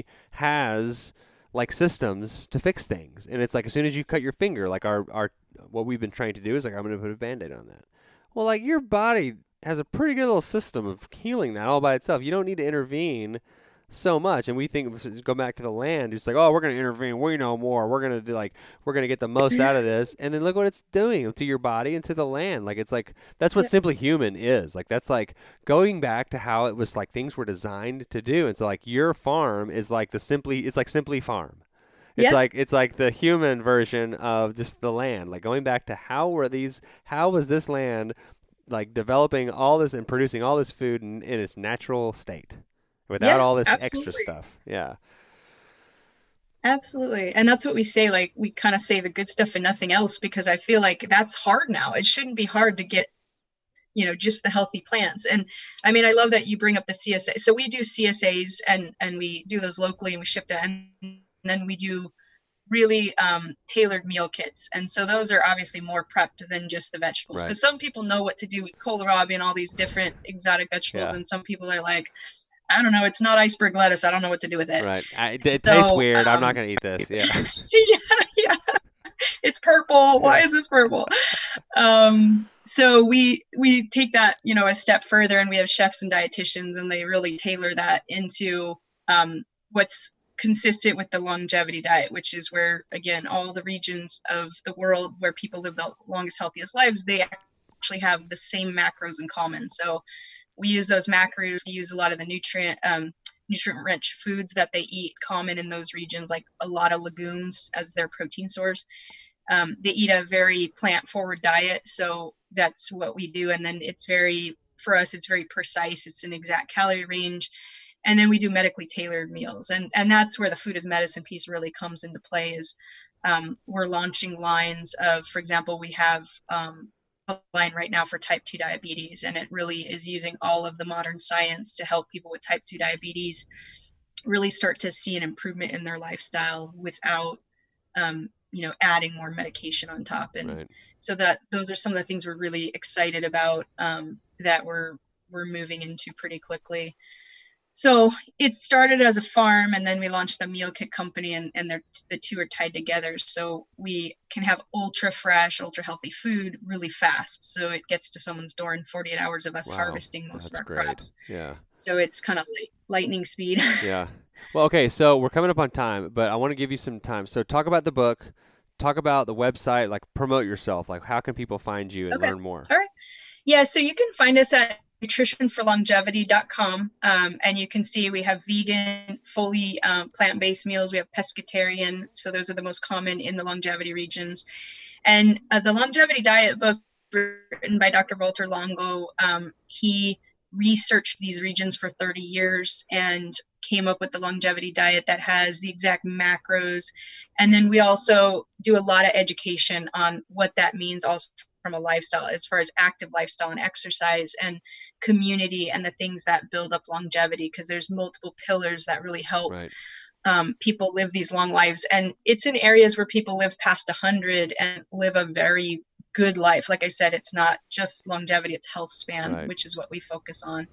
has like systems to fix things. And it's like as soon as you cut your finger, like our, our what we've been trying to do is like I'm going to put a Band-Aid on that. Well, like your body has a pretty good little system of healing that all by itself. You don't need to intervene so much. And we think, go back to the land, it's like, oh, we're going to intervene, we know more, we're going to do like we're going to get the most out of this. And then look what it's doing to your body and to the land. Like it's like that's what Simply Human is. Like that's like going back to how it was like things were designed to do. And so like your farm is like the Simply it's like Simply Farm. It's yeah. like it's like the human version of just the land. Like going back to how were these how was this land like developing all this and producing all this food in, in its natural state without yeah, all this absolutely. extra stuff. Yeah. Absolutely. And that's what we say, like we kind of say the good stuff and nothing else, because I feel like that's hard now. It shouldn't be hard to get, you know, just the healthy plants. And I mean, I love that you bring up the C S A. So we do C S As and, and we do those locally and we ship that. And then we do really um, tailored meal kits. And so those are obviously more prepped than just the vegetables. Because right. some people know what to do with kohlrabi and all these different exotic vegetables. Yeah. And some people are like, I don't know, it's not iceberg lettuce. I don't know what to do with it. Right. I, it so, tastes weird. Um, I'm not going to eat this. Yeah. yeah. Yeah. purple? Why is this purple? Um, so we we take that, you know, a step further, and we have chefs and dietitians, and they really tailor that into um, what's consistent with the longevity diet, which is where, again, all the regions of the world where people live the longest, healthiest lives, they actually have the same macros in common. So we use those macros. We use a lot of the nutrient um, nutrient-rich foods that they eat common in those regions, like a lot of legumes as their protein source. Um, they eat a very plant-forward diet, so that's what we do. And then it's very, for us, it's very precise. It's an exact calorie range. And then we do medically tailored meals. And, and that's where the food as medicine piece really comes into play is um, we're launching lines of, for example, we have um, a line right now for type two diabetes, and it really is using all of the modern science to help people with type two diabetes really start to see an improvement in their lifestyle without, um, you know, adding more medication on top. And Right. so that those are some of the things we're really excited about um, that we're, we're moving into pretty quickly. So it started as a farm, and then we launched the Meal Kit Company, and, and they're, the two are tied together. So we can have ultra fresh, ultra healthy food really fast. So it gets to someone's door in forty-eight hours of us Wow, harvesting most that's of our great. crops. Yeah. So it's kind of like lightning speed. Yeah. Well, okay. So we're coming up on time, but I want to give you some time. So talk about the book, talk about the website, like promote yourself. Like how can people find you and Okay. learn more? All right. Yeah. So you can find us at nutrition for longevity dot com. Um, and you can see we have vegan, fully um, plant-based meals. We have pescatarian. So those are the most common in the longevity regions. And uh, the longevity diet book written by Doctor Walter Longo, um, he researched these regions for thirty years and came up with the longevity diet that has the exact macros. And then we also do a lot of education on what that means also from a lifestyle, as far as active lifestyle and exercise and community and the things that build up longevity, because there's multiple pillars that really help Right. um, people live these long lives. And it's in areas where people live past one hundred and live a very good life. Like I said, it's not just longevity, it's health span, Right. which is what we focus on.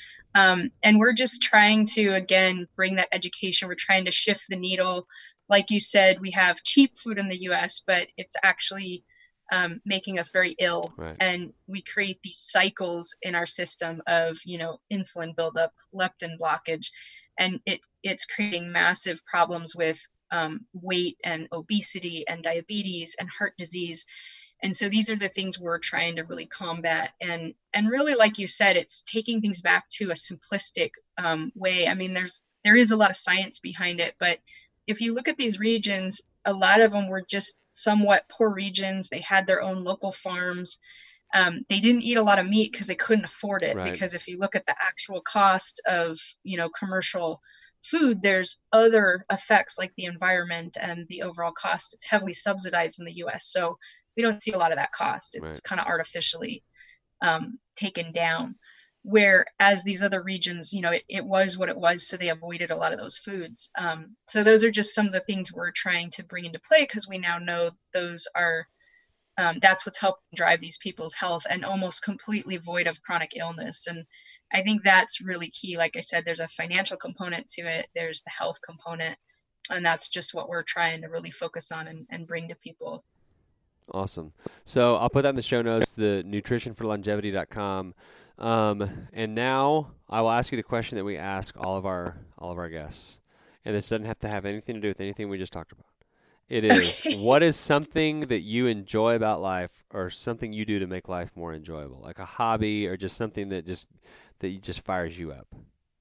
Um, and we're just trying to, again, bring that education. We're trying to shift the needle. Like you said, we have cheap food in the U S, but it's actually um, making us very ill. Right. And we create these cycles in our system of, you know, insulin buildup, leptin blockage, and it it's creating massive problems with um, weight and obesity and diabetes and heart disease. And so these are the things we're trying to really combat. And and really, like you said, it's taking things back to a simplistic um, way. I mean, there's there is a lot of science behind it, but if you look at these regions, a lot of them were just somewhat poor regions. They had their own local farms. Um, they didn't eat a lot of meat because they couldn't afford it. Right. Because if you look at the actual cost of, you know, commercial food, there's other effects like the environment and the overall cost. It's heavily subsidized in the U S. So we don't see a lot of that cost. It's Right. kind of artificially um, taken down. Whereas these other regions, you know, it, it was what it was, so they avoided a lot of those foods. Um, so those are just some of the things we're trying to bring into play, because we now know those are, um, that's what's helping drive these people's health, and almost completely void of chronic illness. And I think that's really key. Like I said, there's a financial component to it, there's the health component, and that's just what we're trying to really focus on and, and bring to people. Awesome. So I'll put that in the show notes, the nutrition for longevity dot com. Um, and now I will ask you the question that we ask all of our all of our guests. And this doesn't have to have anything to do with anything we just talked about. It is, Okay. what is something that you enjoy about life, or something you do to make life more enjoyable? Like a hobby, or just something that just that just fires you up?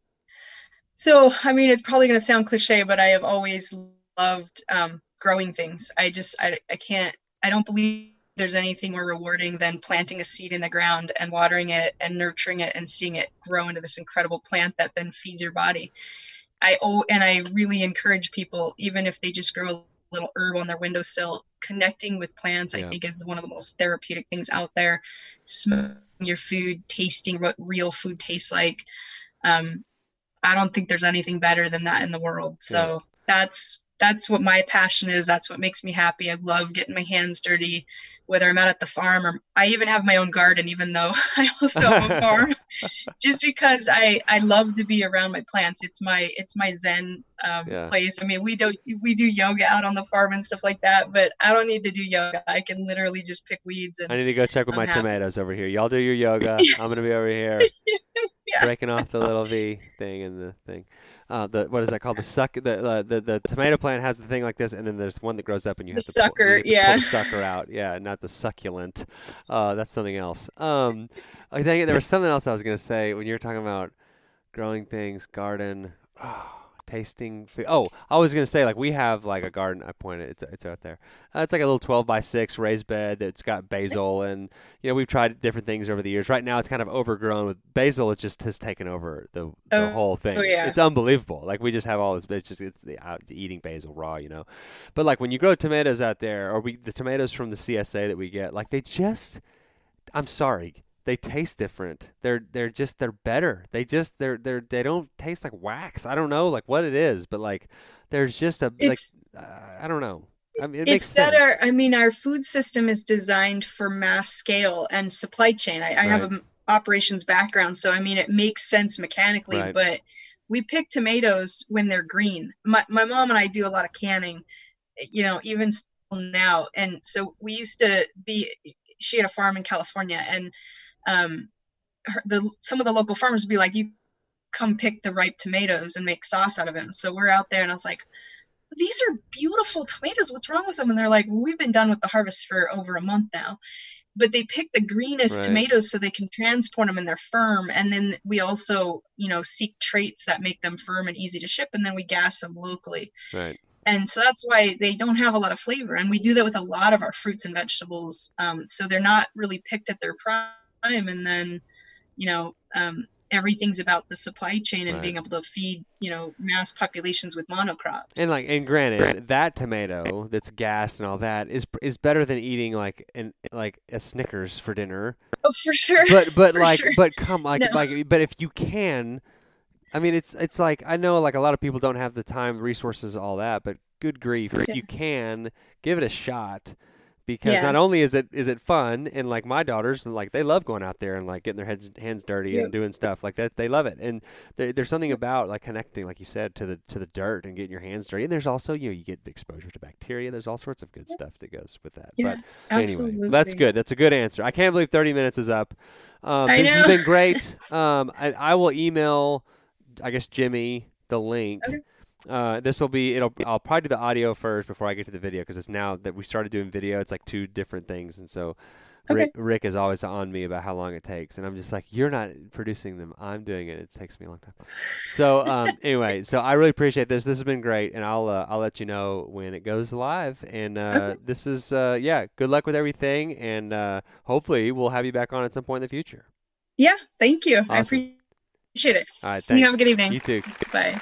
So, I mean, it's probably going to sound cliche, but I have always loved um, growing things. I just, I, I can't, I don't believe there's anything more rewarding than planting a seed in the ground and watering it and nurturing it and seeing it grow into this incredible plant that then feeds your body. I oh, and I really encourage people, even if they just grow a little herb on their windowsill, connecting with plants, Yeah. I think, is one of the most therapeutic things out there. Smelling your food, tasting what real food tastes like. Um, I don't think there's anything better than that in the world. So that's that's what my passion is. That's what makes me happy. I love getting my hands dirty, whether I'm out at the farm or I even have my own garden, even though I also have a farm, just because I, I love to be around my plants. It's my, it's my Zen um, Yeah. place. I mean, we do, we do yoga out on the farm and stuff like that, but I don't need to do yoga. I can literally just pick weeds. And I need to go check with I'm my happy. tomatoes over here. Y'all do your yoga. I'm going to be over here Yeah. breaking off the little V thing and the thing. Uh, the what is that called? The suck. The, uh, the the tomato plant has the thing like this, and then there's one that grows up, and you The have to pull, sucker, you have to yeah. pull the sucker out. Yeah, not the succulent. Uh, that's something else. Um, I think there was something else I was gonna say when you were talking about growing things, garden, oh, tasting food. Oh, I was gonna say like we have like a garden. I pointed. It's it's out there. Uh, it's like a little twelve by six raised bed that's got basil, and you know we've tried different things over the years. Right now it's kind of overgrown with basil. It just has taken over the, the Oh, whole thing. oh, yeah. It's unbelievable. Like we just have all this. It's just it's the out, eating basil raw, you know. But like when you grow tomatoes out there, or we the tomatoes from the C S A that we get, like they just. I'm sorry. They taste different. They're they're just they're better. They just they're they're they don't taste like wax. I don't know like what it is, but like there's just a It's- like uh, I don't know. I mean, it makes It's that sense. our, I mean, our food system is designed for mass scale and supply chain. I, I have Right. an operations background, so I mean, it makes sense mechanically, Right. but we pick tomatoes when they're green. My, my mom and I do a lot of canning, you know, even still now. And so we used to be, she had a farm in California, and um, her, the some of the local farmers would be like, you come pick the ripe tomatoes and make sauce out of them. So we're out there, and I was like, these are beautiful tomatoes. What's wrong with them? And they're like, well, we've been done with the harvest for over a month now. But they pick the greenest Right. tomatoes so they can transport them and they're firm. And then we also, you know, seek traits that make them firm and easy to ship. And then we gas them locally. Right. And so that's why they don't have a lot of flavor. And we do that with a lot of our fruits and vegetables. Um, so they're not really picked at their prime. And then, you know, um, everything's about the supply chain and Right. being able to feed, you know, mass populations with monocrops. And like, and granted, that tomato that's gassed and all that is is better than eating like an like a Snickers for dinner. Oh, for sure. But but For like sure. but come like No. like but if you can, I mean it's it's like I know like a lot of people don't have the time, resources, all that, but good grief, if Yeah. you can, give it a shot. Because Yeah. not only is it is it fun, and like my daughters, like they love going out there and like getting their heads hands dirty Yep. and doing stuff like that. They love it, and there, there's something about like connecting, like you said, to the to the dirt and getting your hands dirty. And there's also you know you get exposure to bacteria. There's all sorts of good stuff that goes with that. Yeah, but anyway, absolutely. that's good. That's a good answer. I can't believe thirty minutes is up. Um, I this has know. been great. Um, I, I will email, I guess Jimmy the link. Okay. Uh, this will be it'll I'll probably do the audio first before I get to the video because it's now that we started doing video it's like two different things, and so Rick, Rick is always on me about how long it takes, and I'm just like, you're not producing them, I'm doing it. It takes me a long time. So um, anyway, so I really appreciate this. This has been great, and I'll uh, I'll let you know when it goes live. And uh, Okay. this is uh, yeah, good luck with everything, and uh, hopefully we'll have you back on at some point in the future. Yeah, thank you. I Awesome. appreciate it. All right, You thanks. have a good evening. You too. Bye.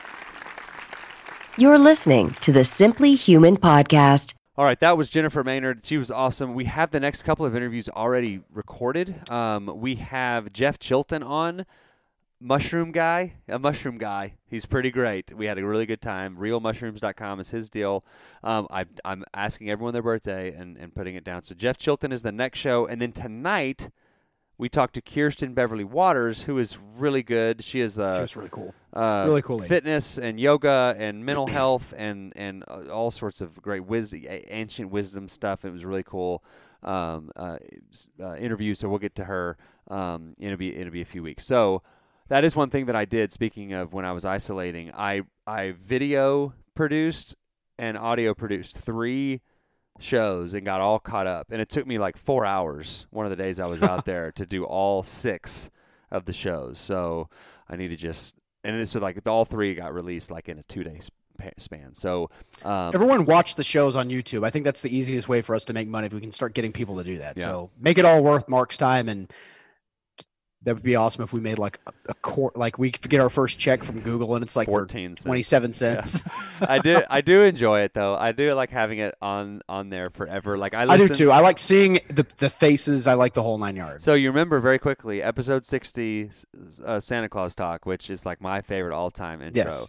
You're listening to the Simply Human podcast. All right, that was Jennifer Maynard. She was awesome. We have the next couple of interviews already recorded. Um, we have Jeff Chilton on, mushroom guy, a mushroom guy. He's pretty great. We had a really good time. real mushrooms dot com is his deal. Um, I, I'm asking everyone their birthday and, and putting it down. So Jeff Chilton is the next show. And then tonight, we talked to Kirsten Beverly Waters, who is really good. She is She a was really cool. uh, Really cool lady. fitness and yoga and mental health and and uh, all sorts of great wis- ancient wisdom stuff. It was really cool um, uh, uh, interview. So we'll get to her um, in a be in a be a few weeks. So that is one thing that I did. Speaking of when I was isolating, I I video produced and audio produced three shows and got all caught up, and it took me like four hours one of the days I was out there to do all six of the shows. So I need to just and it's so like all three got released like in a two day span. So um, Everyone watch the shows on YouTube. I think that's the easiest way for us to make money if we can start getting people to do that. Yeah. So make it all worth Mark's time, and that would be awesome if we made like a, a court, like we get our first check from Google and it's like fourteen for cents. twenty-seven cents. I do I do enjoy it though. I do like having it on on there forever. Like I I do listen, too. I like seeing the the faces. I like the whole nine yards. So you remember very quickly episode sixty, uh, Santa Claus Talk, which is like my favorite all time intro. Yes.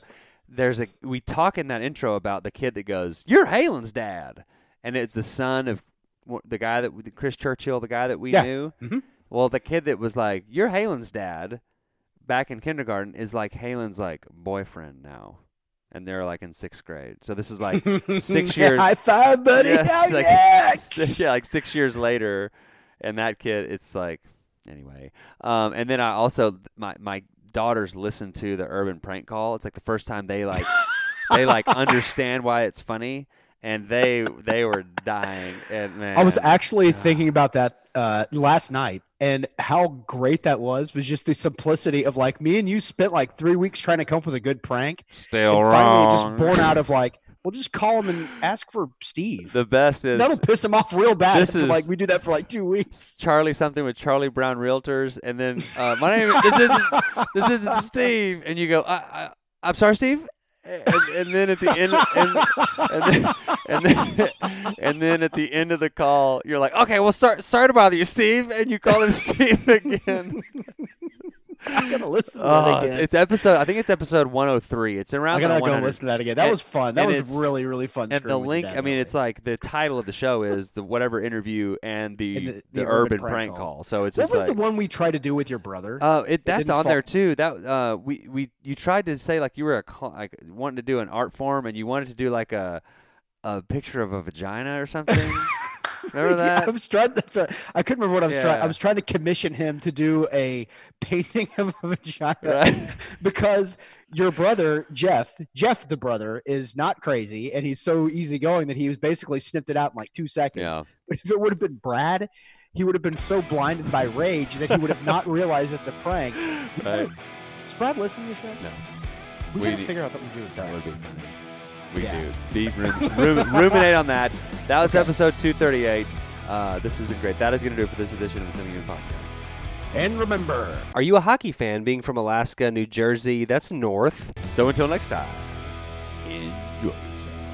there's a we talk in that intro about the kid that goes, "You're Halen's dad," and it's the son of the guy that Chris Churchill, the guy that we Yeah. knew. Mhm. Well, the kid that was like, "You're Halen's dad," back in kindergarten is like Halen's like boyfriend now, and they're like in sixth grade. So this is like six years. High five, buddy. Yes, Hell like, yeah. six- yeah, like six years later, and that kid, it's like anyway. Um, and then I also my my daughters listen to the Urban Prank Call. It's like the first time they like they like understand why it's funny, and they they were dying. And man, I was actually thinking about that uh, last night, and how great that was was just the simplicity of like me and you spent like three weeks trying to come up with a good prank. still and finally wrong. just born out of like, we'll just call him and ask for Steve. The best is That'll piss him off real bad. This if, is- like we do that for like two weeks. Charlie something with Charlie Brown Realtors, and then uh, my name this isn't this isn't Steve, and you go, I, I, I'm sorry, Steve, and, and then at the end, and, and, then, and then and then at the end of the call, you're like, okay, well, sorry, sorry to bother you, Steve, and you call him Steve again. I gotta listen to Oh, that again. it's episode. I think it's episode one oh three. It's around. I gotta the go one hundred. listen to that again. That And- was fun. That and was it's- really really fun. And the screwing with link, your I dad mean, that it's way. like the title of the show is the whatever interview and the And the, the- the urban, Urban prank Prank call. Call. So it's What just was like, the one we tried to do with your brother? Oh, it that's didn't on fall- there too. That uh, we we you tried to say like you were a cl- like wanting to do an art form, and you wanted to do like a a picture of a vagina or something. Remember Yeah, that? I was trying. That's a, I couldn't remember what I was trying. Yeah. I was trying to commission him to do a painting of a vagina Right. because your brother Jeff, Jeff the brother, is not crazy, and he's so easygoing that he was basically snipped it out in like two seconds. Yeah. But if it would have been Brad, he would have been so blinded by rage that he would have not realized it's a prank. Right. Does Brad listen to the show? No. We, We gotta need- figure out something to do with that. That would be funny. We Yeah. do. Be rum- rum- ruminate on that. That was episode two thirty-eight. Uh, this has been great. That is going to do it for this edition of the Simple Human Podcast. And remember, Are you a hockey fan? Being from Alaska, New Jersey, that's north. So until next time, enjoy yourself.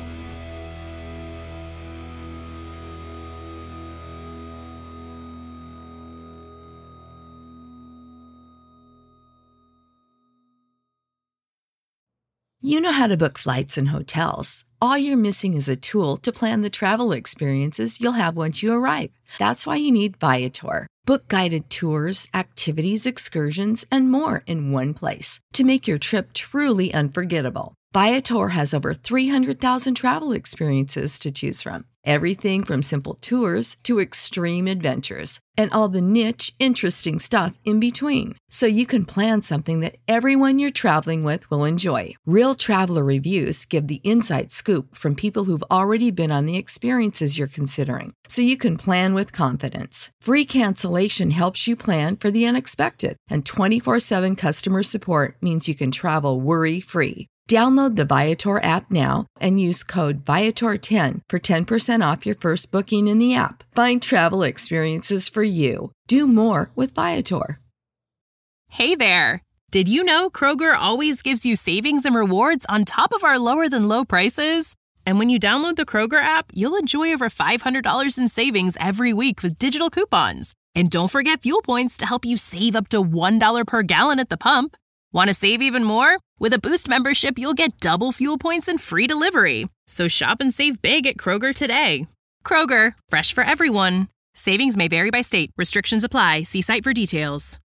You know how to book flights and hotels. All you're missing is a tool to plan the travel experiences you'll have once you arrive. That's why you need Viator. Book guided tours, activities, excursions, and more in one place to make your trip truly unforgettable. Viator has over three hundred thousand travel experiences to choose from. Everything from simple tours to extreme adventures and all the niche, interesting stuff in between. So you can plan something that everyone you're traveling with will enjoy. Real traveler reviews give the inside scoop from people who've already been on the experiences you're considering. So you can plan with confidence. Free cancellation helps you plan for the unexpected. And twenty-four seven customer support means you can travel worry-free. Download the Viator app now and use code Viator ten for ten percent off your first booking in the app. Find travel experiences for you. Do more with Viator. Hey there! Did you know Kroger always gives you savings and rewards on top of our lower than low prices? And when you download the Kroger app, you'll enjoy over five hundred dollars in savings every week with digital coupons. And don't forget fuel points to help you save up to one dollar per gallon at the pump. Want to save even more? With a Boost membership, you'll get double fuel points and free delivery. So shop and save big at Kroger today. Kroger, fresh for everyone. Savings may vary by state. Restrictions apply. See site for details.